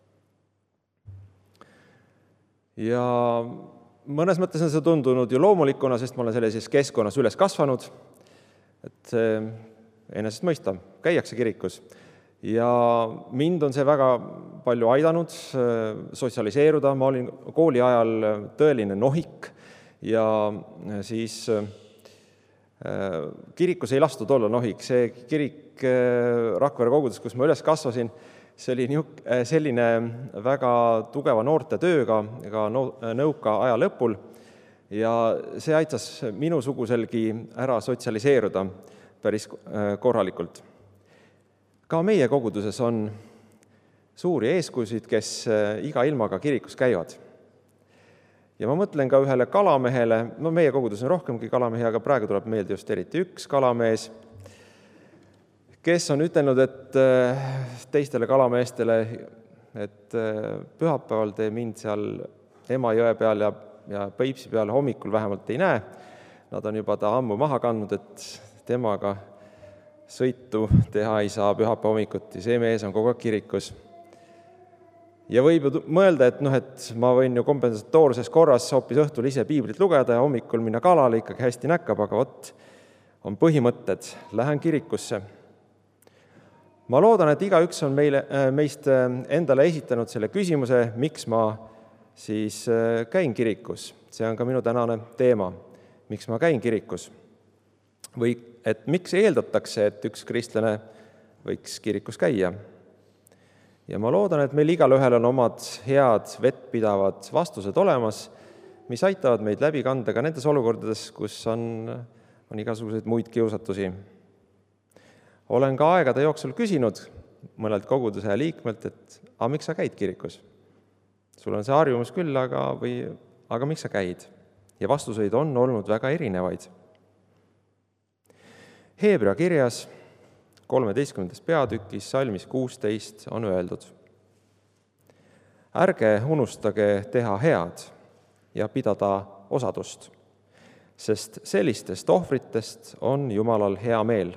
Ja mõnes mõttes on see tundunud ju loomulikuna, sest ma olen sellises keskkonnas üles kasvanud, et enesest mõista, käiakse kirikus. Ja mind on see väga palju aidanud sotsialiseeruda, ma olin kooli ajal tõeline nohik ja siis kirikus ei lastud olla nohik. See kirik Rakvere kogudus, kus ma üles kasvasin, see oli selline väga tugeva noorte tööga ka nõukaaja lõpul ja see aitas minusuguselgi ära sotsialiseeruda päris korralikult. Ka meie koguduses on suuri eeskujusid, kes iga ilmaga kirikus käivad. Ja ma mõtlen ka ühele kalamehele, no meie kogudus on rohkemgi kalamehi, aga praegu tuleb meelde just eriti üks kalamees, kes on ütelnud, et teistele kalameestele, et pühapäeval te mind seal Emajõe peal ja Peipsi peal hommikul vähemalt ei näe. Nad on juba ta ammu maha kandnud, et temaga sõitu teha ei saa pühapäeva hommikuti. See mees on kogu aeg kirikus. Ja võib ju mõelda, et ma võin ju kompensatoorses korras hoopis õhtul ise piiblit lugeda ja hommikul minna kalale, ikkagi hästi näkkab, aga on põhimõtted. Lähen kirikusse. Ma loodan, et igaüks on meist endale esitanud selle küsimuse, miks ma siis käin kirikus. See on ka minu tänane teema. Miks ma käin kirikus? Või et miks eeldatakse, et üks kristlane võiks kirikus käia? Ja ma loodan, et meil igal ühel on omad head, vettpidavad vastused olemas, mis aitavad meid läbi kanda ka nendes olukordades, kus on igasuguseid muid kiusatusi. Olen ka aegade jooksul küsinud mõnelt koguduse liikmelt, et miks sa käid kirikus? Sul on see harjumus küll, aga miks sa käid? Ja vastuseid on olnud väga erinevaid. Heebrea kirjas 13. peatükis salmis 16 on öeldud: Ärge unustage teha head ja pidada osadust, sest sellistest ohvritest on Jumalal hea meel.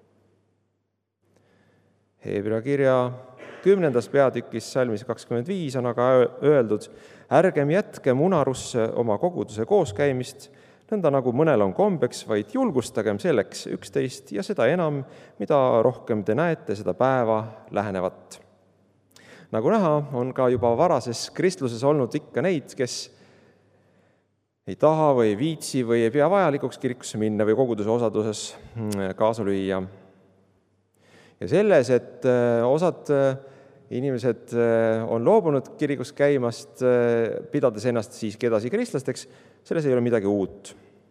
Heebrea kirja 10. peatükis salmis 25 on aga öeldud: Ärgem jätkem unarusse oma koguduse kooskäimist, nõnda nagu mõnel on kombeks, vaid julgustagem selleks üksteist ja seda enam, mida rohkem te näete seda päeva lähenevat. Nagu näha, on ka juba varases kristluses olnud ikka neid, kes ei taha või ei viitsi või ei pea vajalikuks kirikusse minna või koguduse osaduses kaasa lüüa. Ja selles, et osad inimesed on loobunud kirikus käimast, pidades ennast siiski edasi kristlasteks, selles ei ole midagi uut.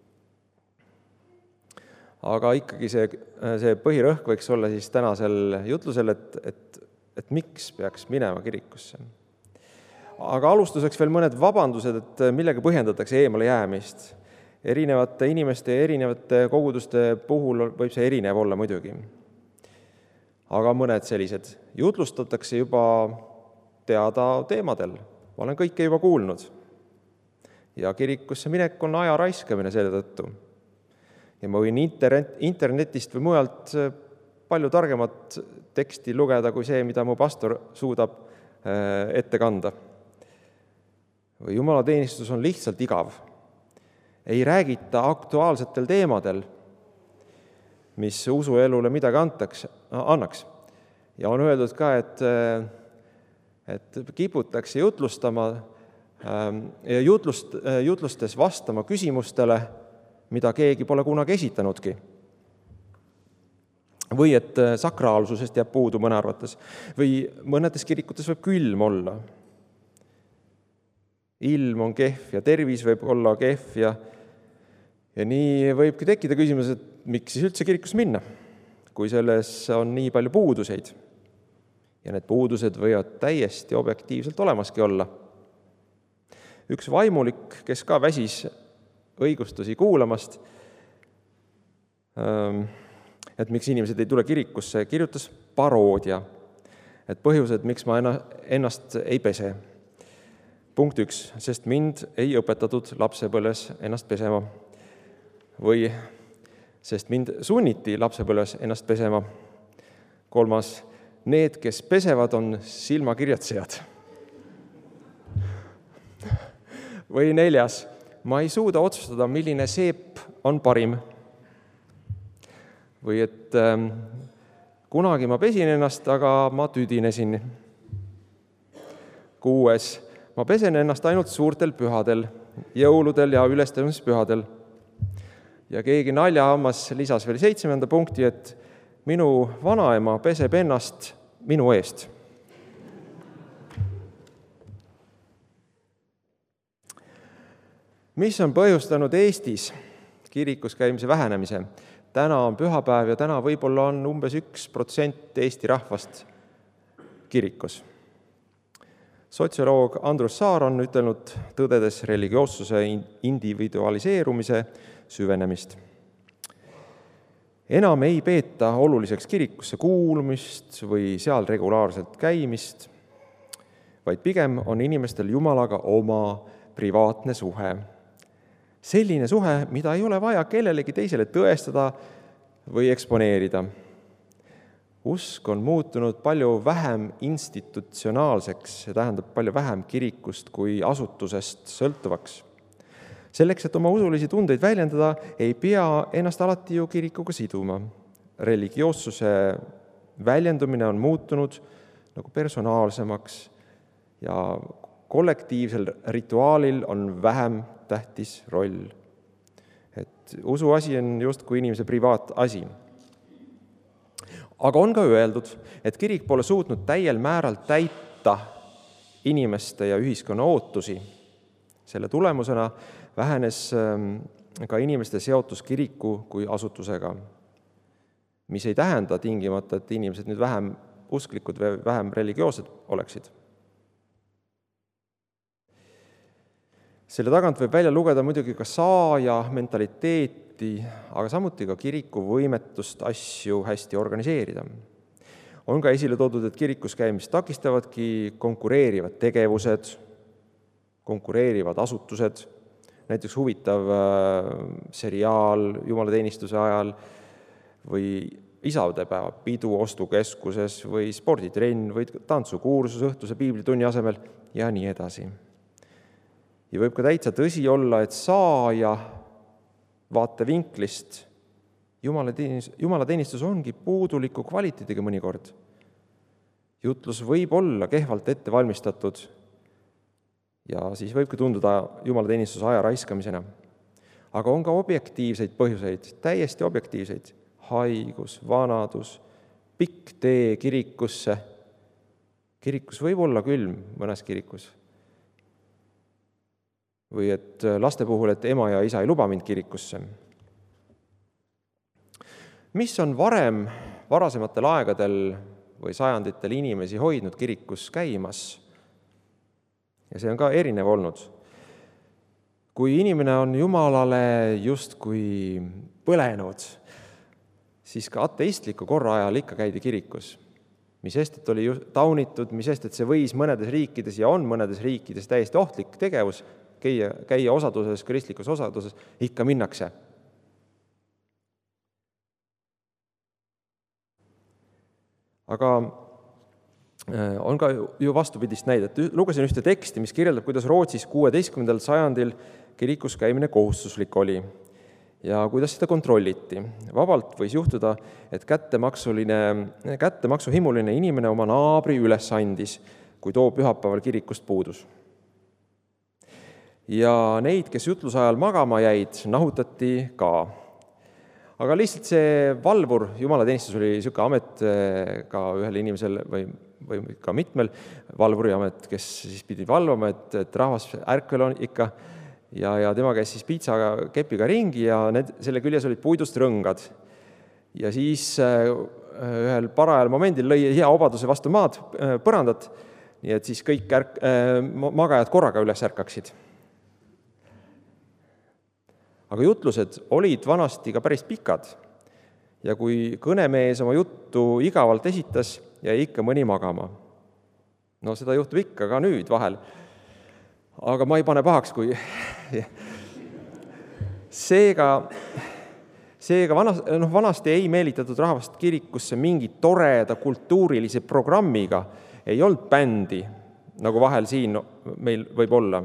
Aga ikkagi see põhirõhk võiks olla siis tänasel jutlusel, et miks peaks minema kirikusse. Aga alustuseks veel mõned vabandused, et millega põhjendatakse eemale jäämist. Erinevate inimeste ja erinevate koguduste puhul võib see erinev olla muidugi. Aga mõned sellised jutlustatakse juba teada teemadel. Ma olen kõike juba kuulnud. Ja kirikusse minek on aja raiskamine selle tõttu. Ja ma võin internetist või mujalt palju targemat teksti lugeda kui see, mida mu pastor suudab ette kanda. Või jumalateenistus on lihtsalt igav. Ei räägita aktuaalsetel teemadel, mis usuelule midagi annaks. Ja on öeldud ka, et kiputakse jutlustama ja jutlustes vastama küsimustele, mida keegi pole kunagi esitanudki. Või et sakraalsusest jääb puudu mõne arvates. Või mõnedes kirikutes võib külm olla. Ilm on kehv ja tervis võib olla kehv ja nii võibki tekkida küsimus, et miks siis üldse kirikus minna, kui selles on nii palju puuduseid. Ja need puudused võivad täiesti objektiivselt olemaski olla. Üks vaimulik, kes ka väsis õigustusi kuulamast, et miks inimesed ei tule kirikusse, kirjutas paroodia, et põhjused, miks ma ennast ei pese. Punkt 1, sest mind ei õpetatud lapsepõlves ennast pesema. Või sest mind sunniti lapsepõlves ennast pesema. 3, need, kes pesevad, on silmakirjatsejad. Või 4, ma ei suuda otsustada, milline seep on parim. Või et kunagi ma pesin ennast, aga ma tüdinesin. 6. Ma pesen ennast ainult suurtel pühadel, jõuludel ja ülestõusmispühadel. Ja keegi naljahammas lisas veel 7. punkti, et minu vanaema peseb ennast minu eest. Mis on põhjustanud Eestis kirikus käimise vähenemise? Täna on pühapäev ja täna võib-olla on umbes 1% Eesti rahvast kirikus. Sotsioloog Andrus Saar on ütelnud, tõdedes religioossuse individualiseerumise süvenemist. Enam ei peeta oluliseks kirikusse kuulumist või seal regulaarselt käimist, vaid pigem on inimestel Jumalaga oma privaatne suhe. Selline suhe, mida ei ole vaja kellelegi teisele tõestada või eksponeerida. Usk on muutunud palju vähem institutsionaalseks, see tähendab palju vähem kirikust kui asutusest sõltuvaks. Selleks, et oma usulisi tundeid väljendada, ei pea ennast alati ju kirikuga siduma. Religioossuse väljendumine on muutunud nagu personaalsemaks ja kollektiivsel rituaalil on vähem tähtis roll. Et usuasi on justkui inimese privaatasi. Aga on ka öeldud, et kirik pole suutnud täiel määral täita inimeste ja ühiskonna ootusi. Selle tulemusena vähenes ka inimeste seotus kiriku kui asutusega, mis ei tähenda tingimata, et inimesed nüüd vähem usklikud või vähem religioossed oleksid. Selle tagant võib välja lugeda muidugi ka saaja mentaliteeti, aga samuti ka kiriku võimetust asju hästi organiseerida. On ka esile toodud, et kirikus käimist takistavadki konkureerivad tegevused, konkureerivad asutused, näiteks huvitav seriaal jumalateenistuse ajal või isadepäeva pidu ostukeskuses või sporditrenn või tantsukuursus õhtuse piiblitunni asemel ja nii edasi. Ja võib ka täitsa tõsi olla, et saaja vaatevinklist jumalateenistus ongi puuduliku kvaliteediga mõnikord. Jutlus võib olla kehvalt ette valmistatud ja siis võibki tunduda jumalateenistuse aja raiskamisena. Aga on ka objektiivseid põhjuseid, täiesti objektiivseid. Haigus, vanadus, pikk tee kirikusse. Kirikus võib olla külm mõnes kirikus. Või et laste puhul, et ema ja isa ei luba mind kirikusse. Mis on varasematel aegadel või sajanditel inimesi hoidnud kirikus käimas? Ja see on ka erinev olnud. Kui inimene on Jumalale justkui põlenud, siis ka ateistliku korra ajal ikka käidi kirikus. Mis sest, et oli taunitud, mis sest, et see võis mõnedes riikides ja on mõnedes riikides täiesti ohtlik tegevus, käia osaduses, kristlikus osaduses, ikka minnakse. Aga on ka ju vastupidist näidet. Lugesin ühte teksti, mis kirjeldab, kuidas Rootsis 16. sajandil kirikus käimine kohustuslik oli ja kuidas seda kontrolliti. Vabalt võis juhtuda, et kättemaksuhimuline inimene oma naabri üles andis, kui too pühapäeval kirikust puudus. Ja neid, kes jutluse ajal magama jäid, nahutati ka. Aga lihtsalt see valvur, jumalateenistus oli niisugune amet ka ühel inimesel või ka mitmel valvuri amet, kes siis pidi valvama, et rahvas ärkvel on ikka ja tema käis siis piitsakepiga ringi ja selle küljes olid puidust rõngad. Ja siis ühel parajal momendil lõi hea obaduse vastu maad põrandat, nii et siis kõik magajad korraga üles ärkaksid. Aga jutlused olid vanasti ka päris pikad ja kui kõnemees oma juttu igavalt esitas, jäi ikka mõni magama. No seda juhtub ikka ka nüüd vahel, aga ma ei pane pahaks, kui seega vanasti ei meelitatud rahvast kirikusse mingi toreda kultuurilise programmiga, ei olnud bändi, nagu vahel siin meil võib olla.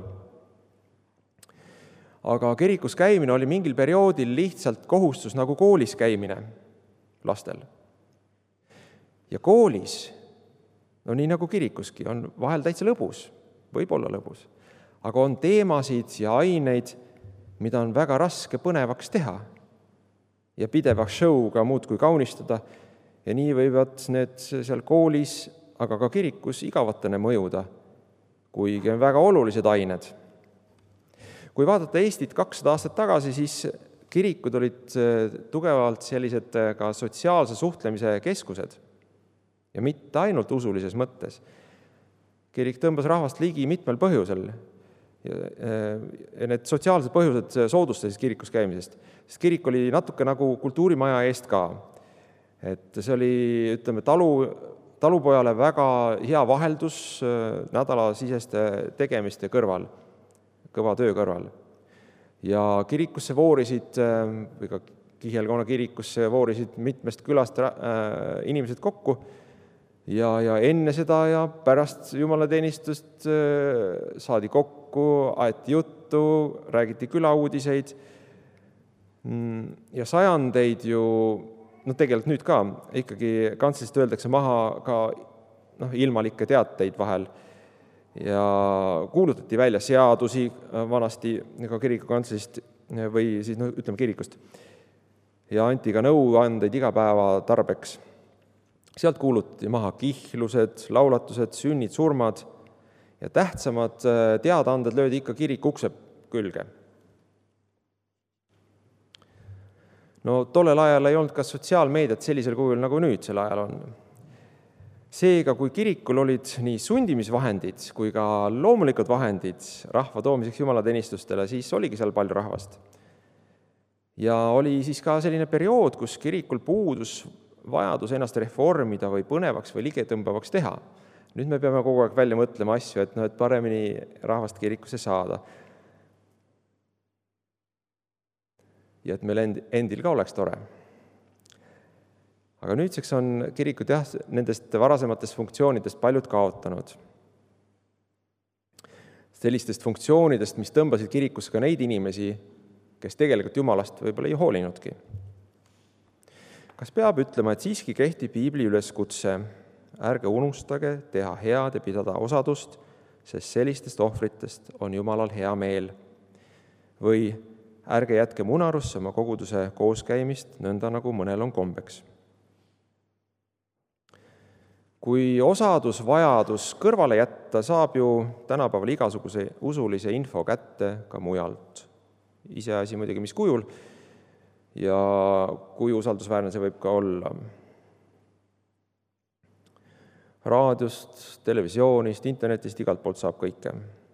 Aga kirikus käimine oli mingil perioodil lihtsalt kohustus nagu koolis käimine lastel. Ja koolis, no nii nagu kirikuski, on vahel täitsa lõbus. võib olla lõbus. Aga on teemasid ja aineid, mida on väga raske põnevaks teha ja pideva show'ga muudkui kaunistada ja nii võivad need seal koolis, aga ka kirikus igavatena mõjuda, kuigi on väga olulised ained. Kui vaadata Eestit 200 aastat tagasi, siis kirikud olid tugevalt sellised ka sotsiaalse suhtlemise keskused ja mitte ainult usulises mõttes. Kirik tõmbas rahvast ligi mitmel põhjusel. Ja need sotsiaalsed põhjused soodustasid kirikus käimisest, sest kirik oli natuke nagu kultuurimaja eest ka. Et see oli, ütleme, talupojale väga hea vaheldus nädalasiseste tegemiste kõrval, kõva töö kõrval. Ja kirikusse voorisid, või ka Kihelkonna kirikusse voorisid mitmest külast inimesed kokku ja enne seda ja pärast jumalateenistust saadi kokku, aeti juttu, räägiti külauudiseid ja sajandeid ju, tegelikult nüüd ka, ikkagi kantslist öeldakse maha ka ilmalikke teateid vahel ja kuulutati välja seadusi vanasti ka kiriku kantslist või siis ütleme kirikust ja anti ka nõuandeid igapäeva tarbeks. Sealt kuulutati maha kihlused, laulatused, sünnid, surmad ja tähtsamad teadaanded löödi ikka kiriku ukse külge. Tollel ajal ei olnud ka sotsiaalmeediat sellisel kujul, nagu nüüd sel ajal on. Seega, kui kirikul olid nii sundimisvahendid kui ka loomulikud vahendid rahva toomiseks jumalateenistustele, siis oligi seal palju rahvast. Ja oli siis ka selline periood, kus kirikul puudus vajadus ennast reformida või põnevaks või ligetõmbavaks teha. Nüüd me peame kogu aeg välja mõtlema asju, et paremini rahvast kirikusse saada. Ja et meil endil ka oleks tore. Aga nüüdseks on kirikud nendest varasematest funktsioonidest paljud kaotanud. Sellistest funktsioonidest, mis tõmbasid kirikusse ka neid inimesi, kes tegelikult jumalast võib-olla ei hoolinudki. Kas peab ütlema, et siiski kehtib piibli üleskutse, ärge unustage teha head ja pidada osadust, sest sellistest ohvritest on Jumalal hea meel. Või ärge jätke munarusse oma koguduse kooskäimist, nõnda nagu mõnel on kombeks. Kui osadusvajadus kõrvale jätta, saab ju tänapäeval igasuguse usulise info kätte ka mujalt. Iseasi muidugi mis kujul ja kui usaldusväärne see võib ka olla. Raadiost, televisioonist, internetist, igalt poolt saab kõike.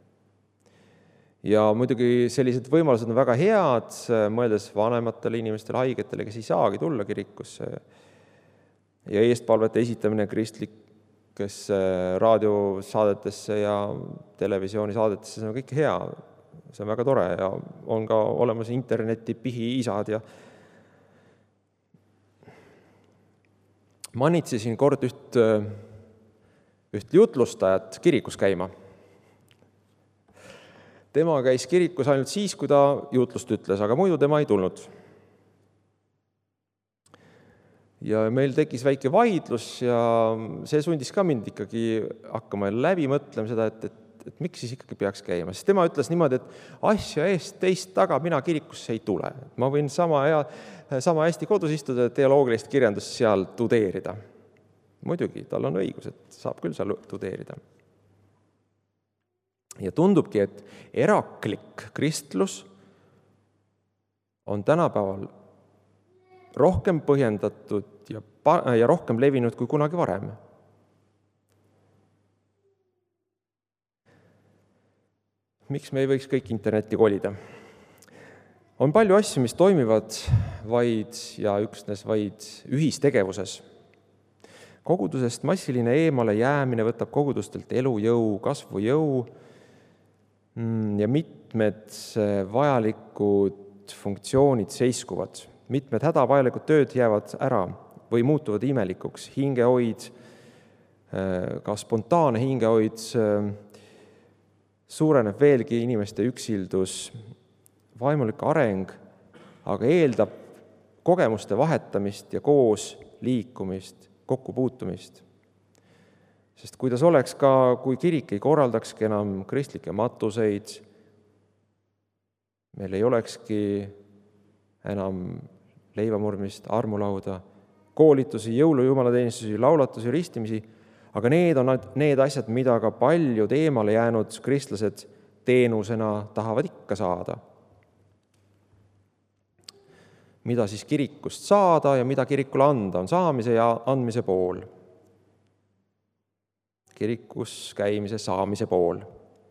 Ja muidugi sellised võimalused on väga head, mõeldes vanematele inimestele, haigetele, kes ei saagi tulla kirikusse. Ja eestpalvete esitamine kristlikesse raadiosaadetesse ja televisioonisaadetesse, see on kõik hea. See on väga tore ja on ka olemas interneti pihiisad ja manitsesin kord üht jutlustajat kirikus käima. Tema käis kirikus ainult siis, kui ta jutlust ütles, aga muidu tema ei tulnud. Ja meil tekkis väike vaidlus ja see sundis ka mind ikkagi hakkama läbi mõtlema seda, et miks siis ikkagi peaks käima. Sest tema ütles niimoodi, et asja eest teist taga mina kirikusse ei tule. Ma võin sama hästi kodus istuda ja teoloogilist kirjandust seal tudeerida. Muidugi, tal on õigus, et saab küll seal tudeerida. Ja tundubki, et eraklik kristlus on tänapäeval rohkem põhjendatud ja rohkem levinud kui kunagi varem. Miks me ei võiks kõik internetti kolida? On palju asju, mis toimivad üksnes vaid ühistegevuses. Kogudusest massiline eemale jäämine võtab kogudustelt elujõu, kasvujõu ja mitmed vajalikud funktsioonid seiskuvad. Mitmed hädavajalikud tööd jäävad ära või muutuvad imelikuks. Hingehoid, ka spontaanne hingehoid, suureneb veelgi inimeste üksildus, vaimulik areng, aga eeldab kogemuste vahetamist ja koos liikumist, kokkupuutumist. Sest kuidas oleks ka, kui kirik ei korraldakski enam kristlikke matuseid, meil ei olekski enam leivamurmist, armulauda, koolitusi, jõulujumalateenistusi, laulatusi, ristimisi, aga need on need asjad, mida ka paljud eemale jäänud kristlased teenusena tahavad ikka saada. Mida siis kirikust saada ja mida kirikule anda, on saamise ja andmise pool. Kirikus käimise saamise pool.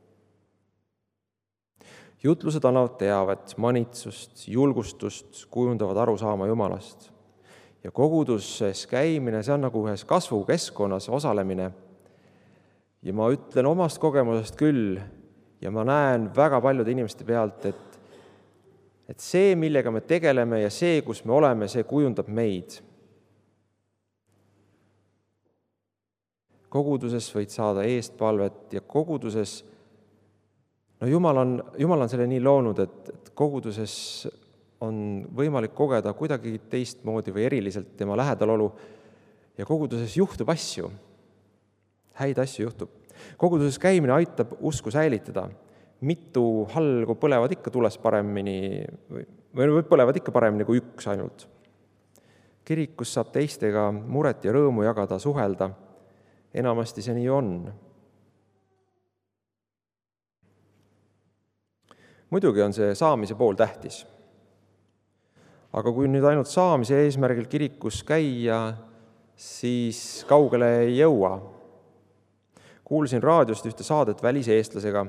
Jutlused annavad teavet, manitsust, julgustust, kujundavad arusaama Jumalast. Ja koguduses käimine, see on nagu ühes kasvukeskkonnas osalemine. Ja ma ütlen omast kogemusest küll, ja ma näen väga paljude inimeste pealt, et see, millega me tegeleme ja see, kus me oleme, see kujundab meid. Koguduses võid saada eestpalvet ja koguduses, Jumal on selle nii loonud, et koguduses on võimalik kogeda kuidagi teistmoodi või eriliselt tema lähedalolu ja koguduses juhtub asju, häid asju juhtub. Koguduses käimine aitab usku säilitada. Mitu halgu põlevad ikka tules paremini või põlevad ikka paremini kui üks ainult. Kirikus saab teistega muret ja rõõmu jagada, suhelda. Enamasti see nii on. Muidugi on see saamise pool tähtis. Aga kui nüüd ainult saamise eesmärgil kirikus käia, siis kaugele ei jõua. Kuulsin raadiost ühte saadet väliseestlasega,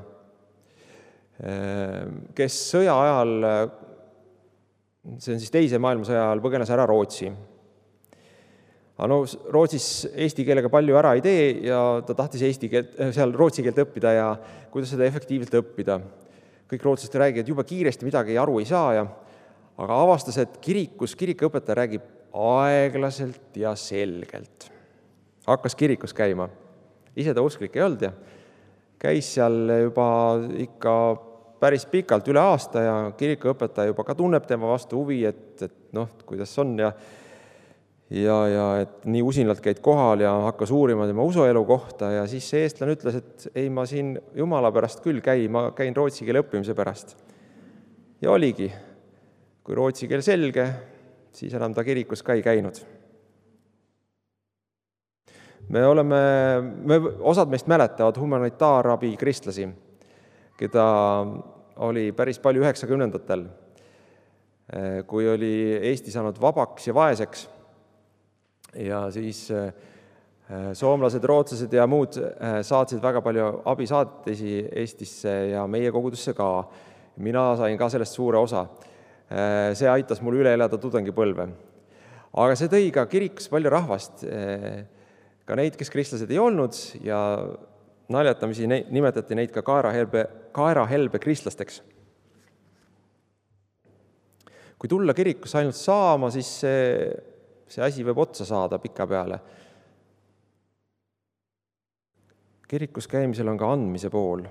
kes sõja ajal, see on siis teise maailmasõja ajal, põgenes ära Rootsi. Rootsis eesti keelega palju ära ei tee ja ta tahtis seal rootsi keelt õppida ja kuidas seda efektiivselt õppida. Kõik rootslased räägivad juba kiiresti midagi aru ei saa, aga avastas, et kirikuõpetaja räägib aeglaselt ja selgelt. Hakkas kirikus käima. Ise ta usklik ei olnud ja käis seal juba ikka päris pikalt üle aasta ja kirikuõpetaja juba ka tunneb tema vastu huvi, et kuidas on ja et nii usinalt käid kohal ja hakkas uurima tema usuelu kohta ja siis see eestlane ütles, et ei, ma siin Jumala pärast küll ma käin rootsi keele õppimise pärast. Ja oligi, kui rootsi keel selge, siis enam ta kirikus ka ei käinud. Osad meist mäletavad humanitaarabi kristlasi, keda oli päris palju 90-ndatel, kui oli Eesti saanud vabaks ja vaeseks ja siis soomlased, rootslased ja muud saatsid väga palju abisaatisi Eestisse ja meie kogudusse ka. Mina sain ka sellest suure osa. See aitas mul üle elada tudengipõlve. Aga see tõi ka kirikus palju rahvast, ka neid, kes kristlased ei olnud ja naljatamisi nimetati neid ka kaerahelbe kristlasteks. Kui tulla kirikus ainult saama, siis see asi võib otsa saada pika peale. Kirikus käimisel on ka andmise pool.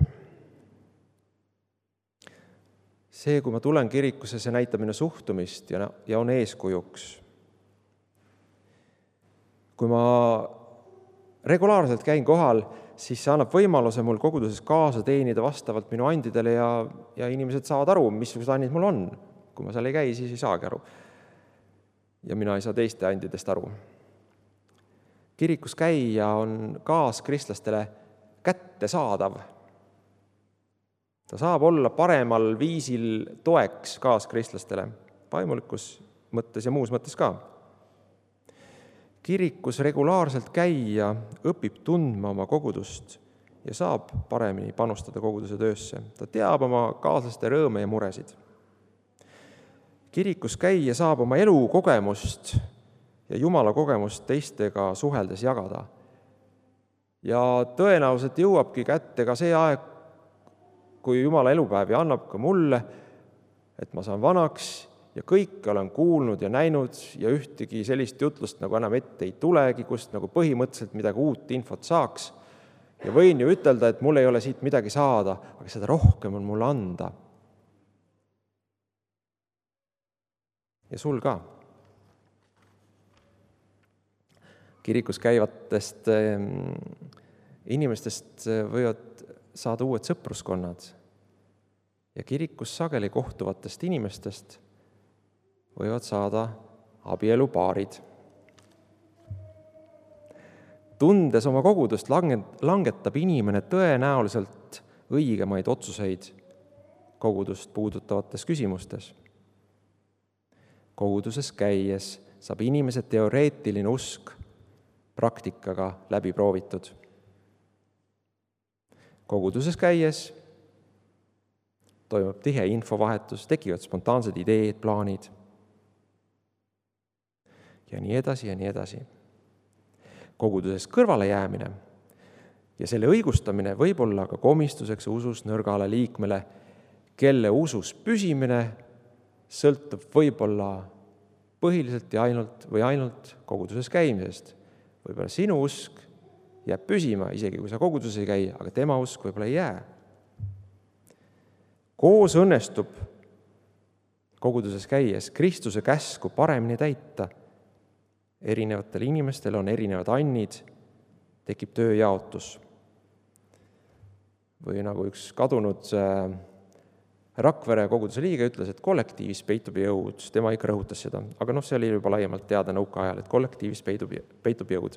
See, kui ma tulen kirikusse, see näitab minu suhtumist ja on eeskujuks. Kui ma regulaarselt käin kohal, siis see annab võimaluse mul koguduses kaasa teenida vastavalt minu andidele ja inimesed saavad aru, missugused andid mul on. Kui ma seal ei käi, siis ei saagi aru. Ja mina ei saa teiste andidest aru. Kirikus käia on kaaskristlastele kätte saadav. Ta saab olla paremal viisil toeks kaaskristlastele, vaimulikus mõttes ja muus mõttes ka. Kirikus regulaarselt käia õpib tundma oma kogudust ja saab paremini panustada koguduse töösse. Ta teab oma kaaslaste rõõme ja muresid. Kirikus käia saab oma elu kogemust ja Jumala kogemust teistega suheldes jagada. Ja tõenäoliselt jõuabki kätte ka see aeg, kui Jumala elupäevi annab ka mulle, et ma saan vanaks ja kõike olen kuulnud ja näinud ja ühtegi sellist jutlust nagu enam ette ei tulegi, kust nagu põhimõtteliselt midagi uut infot saaks. Ja võin ju ütelda, et mul ei ole siit midagi saada, aga seda rohkem on mul anda. Ja sul ka. Kirikus käivatest Inimestest võivad saada uued sõpruskonnad ja kirikus sageli kohtuvatest inimestest võivad saada abielupaarid. Tundes oma kogudust langetab inimene tõenäoliselt õigemaid otsuseid kogudust puudutavates küsimustes. Koguduses käies saab inimese teoreetiline usk praktikaga läbi proovitud. Koguduses käies toimub tihe infovahetus, tekivad spontaansed ideed, plaanid ja nii edasi ja nii edasi. Koguduses kõrvale jäämine ja selle õigustamine võib olla ka komistuseks usus nõrgale liikmele, kelle usus püsimine sõltub võib-olla põhiliselt ja ainult koguduses käimisest. Võib-olla sinu usk jääb püsima, isegi kui sa koguduses ei käi, aga tema usk võib-olla ei jää. Koos õnnestub koguduses käies Kristuse käsku paremini täita. Erinevatel inimestel on erinevad annid, tekib tööjaotus. Või nagu üks kadunud Rakvere koguduse liige ütles, et kollektiivis peitub jõud, tema ikka rõhutas seda, aga see oli juba laiemalt teada nõukaajal, et kollektiivis peitub jõud.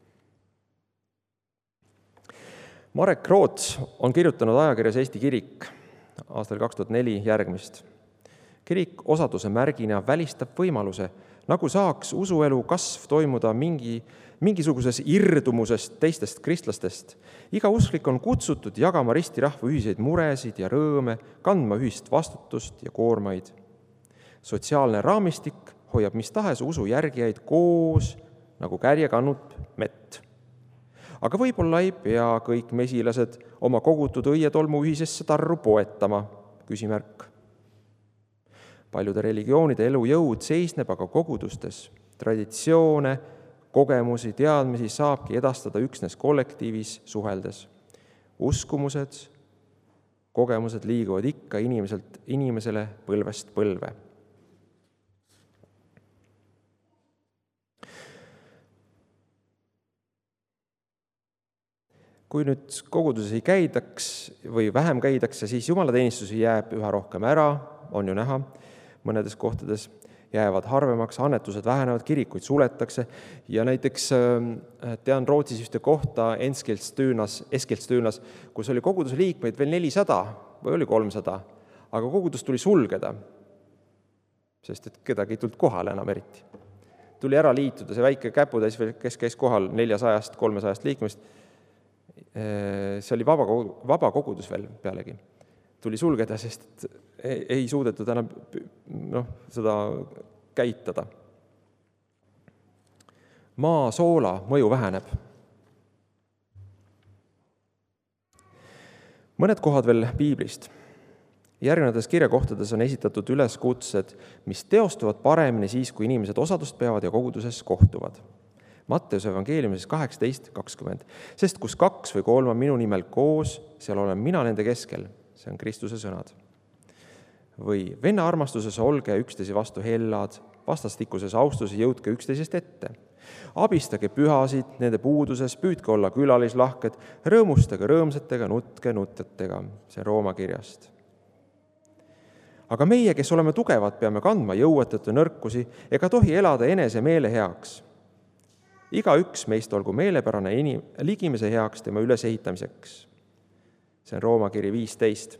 Marek Roots on kirjutanud ajakirjas Eesti Kirik aastal 2004 järgmist. Kirik osaduse märgina välistab võimaluse, nagu saaks usuelu kasv toimuda mingisuguses irdumusest teistest kristlastest. Iga usklik on kutsutud jagama ristirahva ühiseid muresid ja rõõme, kandma ühist vastutust ja koormaid. Sotsiaalne raamistik hoiab mis tahes usu järgijaid koos, nagu kärje kannub mett. Aga võib-olla ei pea kõik mesilased oma kogutud õietolmu ühisesse tarru poetama, küsimärk. Paljude religioonide elu jõud seisneb aga kogudustes. Traditsioone, kogemusi, teadmisi saabki edastada üksnes kollektiivis suheldes. Uskumused, kogemused liiguvad ikka inimesele põlvest põlve. Kui nüüd koguduses ei käidaks või vähem käidakse, siis jumalateenistusi jääb üha rohkem ära, on ju näha, mõnedes kohtades jäävad harvemaks, annetused vähenevad, kirikuid suletakse ja näiteks tean Rootsis ühte kohta Eskilstüünas, kus oli koguduse liikmeid veel 400 või oli 300, aga kogudus tuli sulgeda, sest et kedagi ei tulnud kohale enam eriti. Tuli ära liituda see väike käputäis, kes käis kohal 400-300 liikmest, see oli vaba kogudus veel pealegi. Tuli sulgeda, sest ei suudetud enam seda käitada. Maa soola mõju väheneb. Mõned kohad veel piiblist. Järgnevates kirjakohtades on esitatud üleskutsed, mis teostuvad paremini siis, kui inimesed osadust peavad ja koguduses kohtuvad. Matteuse evangeeliumis 18:20. Sest kus 2 või 3 on minu nimel koos, seal olen mina nende keskel. See on Kristuse sõnad. Või venna armastuses olge üksteise vastu hellad, vastastikuses austuses jõudke üksteisest ette. Abistage pühasid nende puuduses, püüdke olla külalislahked, rõõmustage rõõmsatega, nutke nutjatega. See on Rooma kirjast. Aga meie, kes oleme tugevad, peame kandma jõuetute nõrkusi ega tohi elada enese meele heaks. Iga üks meist olgu meelepärane ligimese heaks tema ülesehitamiseks. See on Rooma kiri 15.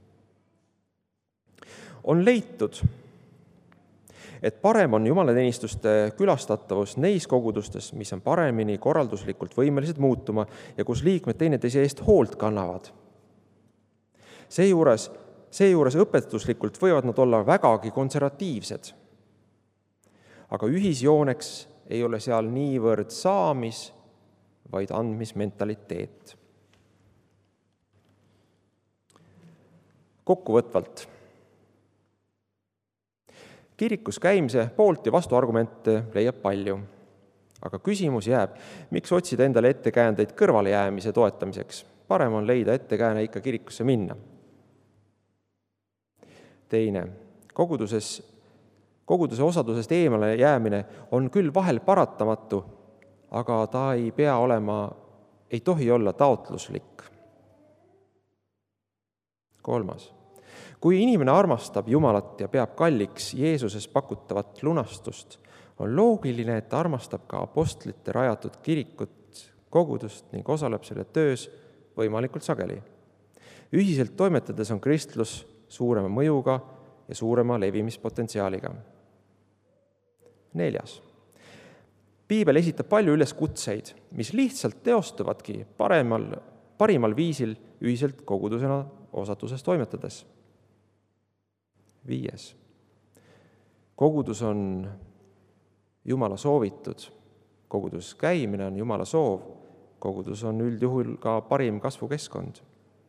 On leitud, et parem on jumalateenistuste külastatavus neis kogudustes, mis on paremini korralduslikult võimelised muutuma ja kus liikmed teineteise eest hoolt kannavad. Seejuures õpetuslikult võivad nad olla vägagi konservatiivsed, aga ühisjooneks ei ole seal niivõrd saamis, vaid andmismentaliteet. Kokkuvõtvalt. Kirikus käimise poolt ja vastuargumente leiab palju, aga küsimus jääb, miks otsida endale ettekäändeid kõrvalejäämise toetamiseks. Parem on leida ettekääne ikka kirikusse minna. Teine, koguduse osadusest eemale jäämine on küll vahel paratamatu, aga ta ei pea olema ei tohi olla taotluslik. 3. Kui inimene armastab Jumalat ja peab kalliks Jeesuses pakutavat lunastust, on loogiline, et ta armastab ka apostlite rajatud kirikut, kogudust ning osaleb selle töös võimalikult sageli. Ühiselt toimetades on kristlus suurema mõjuga ja suurema levimispotentsiaaliga. 4. Piibel esitab palju üleskutseid, mis lihtsalt teostuvadki parimal viisil ühiselt kogudusena osatuses toimetades. 5. Kogudus on Jumala soovitud, kogudus käimine on Jumala soov, kogudus on üldjuhul ka parim kasvukeskkond.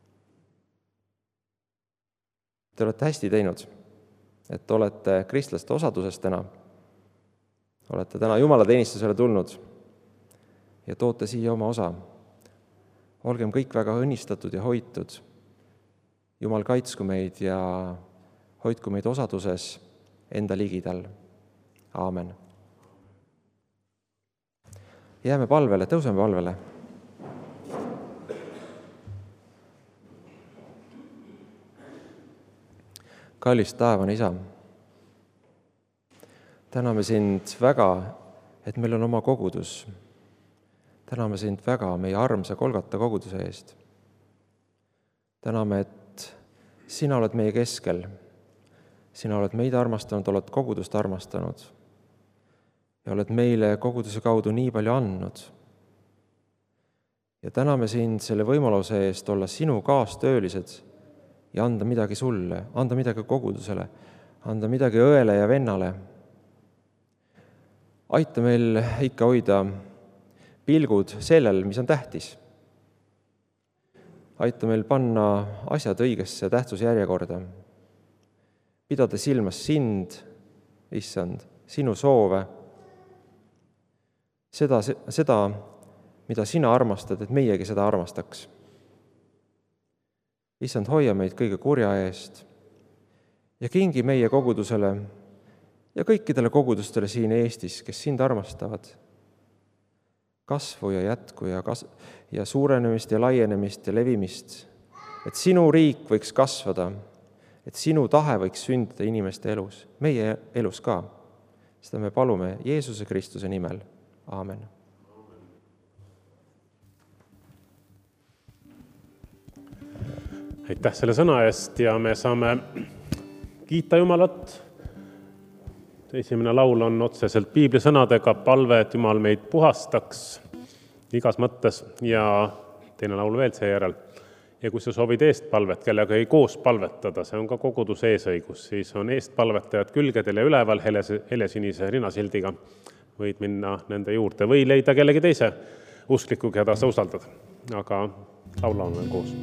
Te olete hästi teinud, et olete kristlaste osaduses täna. Olete täna Jumala teenistusele tulnud ja toote siia oma osa. Olgem kõik väga õnnistatud ja hoitud. Jumal kaitsku meid ja hoidku meid osaduses enda ligidal. Aamen. Jääme palvele, tõuseme palvele. Kallis taevane Isa, täname sind väga, et meil on oma kogudus. Täname sind väga meie armsa Kolgata koguduse eest. Täname, et sina oled meie keskel. Sina oled meid armastanud, oled kogudust armastanud ja oled meile koguduse kaudu nii palju andnud. Ja täname sind selle võimaluse eest olla sinu kaastöölised ja anda midagi sulle, anda midagi kogudusele, anda midagi õele ja vennale. Aita meil ikka hoida pilgud sellel, mis on tähtis. Aita meil panna asjad õigesse tähtsusjärjekorda. Pidada silmas sind, issand, sinu soove, seda, mida sina armastad, et meiegi seda armastaks. Issand, hoia meid kõige kurja eest ja kingi meie kogudusele ja kõikidele kogudustele siin Eestis, kes sind armastavad, kasvu ja jätku ja suurenemist ja laienemist ja levimist, et sinu riik võiks kasvada, et sinu tahe võiks sündida inimeste elus, meie elus ka. Seda me palume Jeesuse Kristuse nimel. Aamen. Aitäh selle sõna eest ja me saame kiita Jumalat. Esimene laul on otseselt piibli sõnadega palve, et Jumal meid puhastaks igas mõttes ja teine laul veel seejärel. Ja kui sa soovid eestpalvet, kellega ei koos palvetada, see on ka koguduse eesõigus, siis on eestpalvetajad külgedel ja üleval helesinise rinasildiga. Võid minna nende juurde või leida kellegi teise uskliku, keda sa usaldad. Aga laulame veel koos.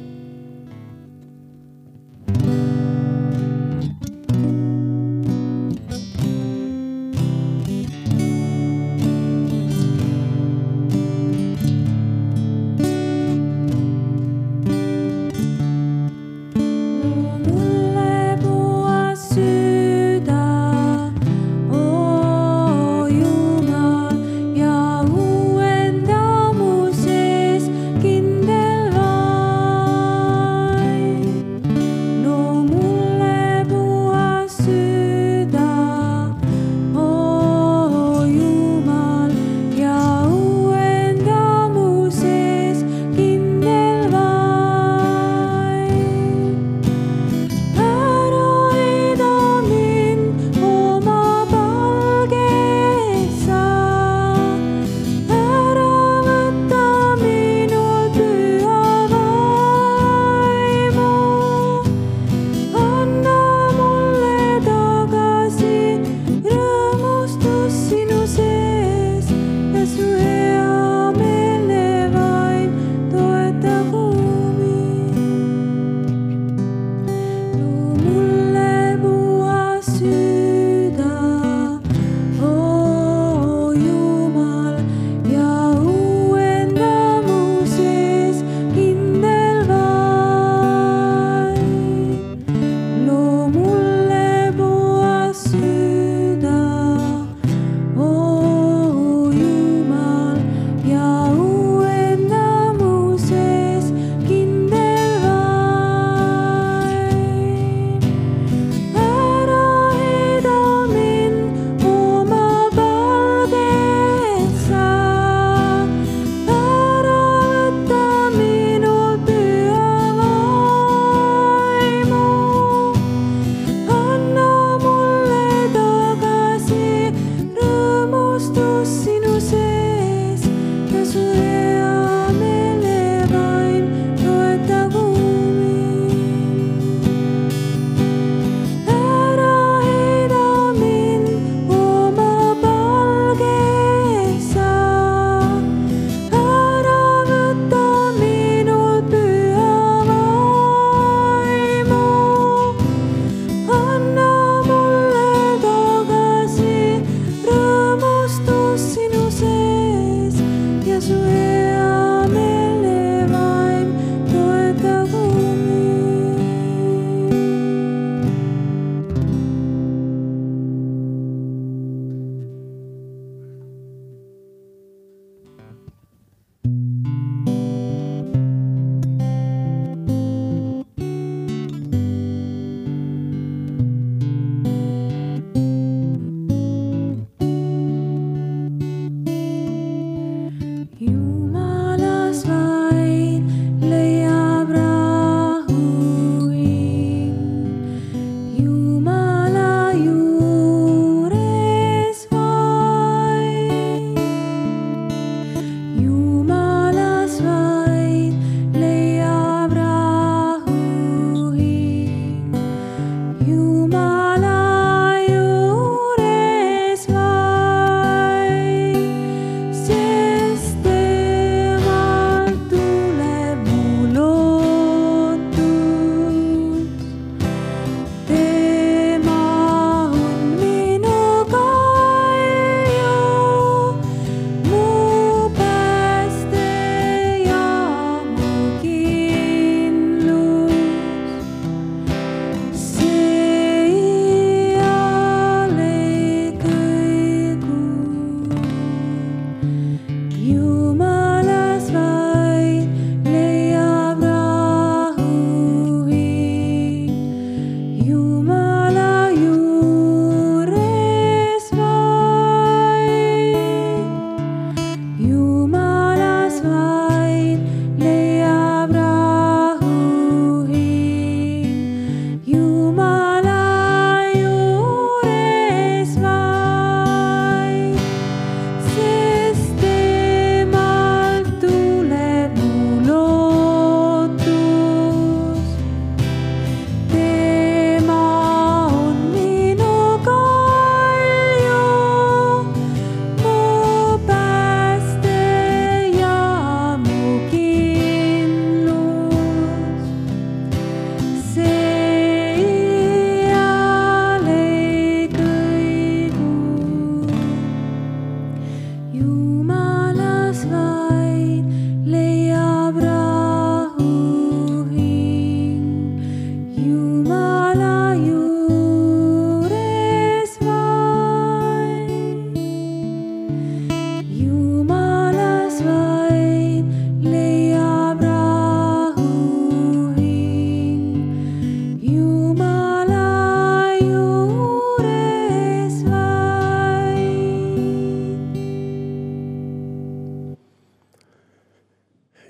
Kindel vaan.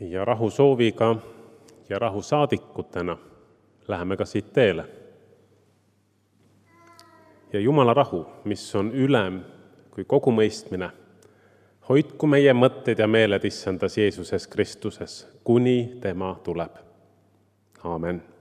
Ja rahu sooviga ja rahu saadikutena läheme ka siit teele. Ja Jumala rahu, mis on ülem kui kogu mõistmine, hoidku meie mõtted ja meeled Issandas Jeesuses Kristuses, kuni tema tuleb. Aamen.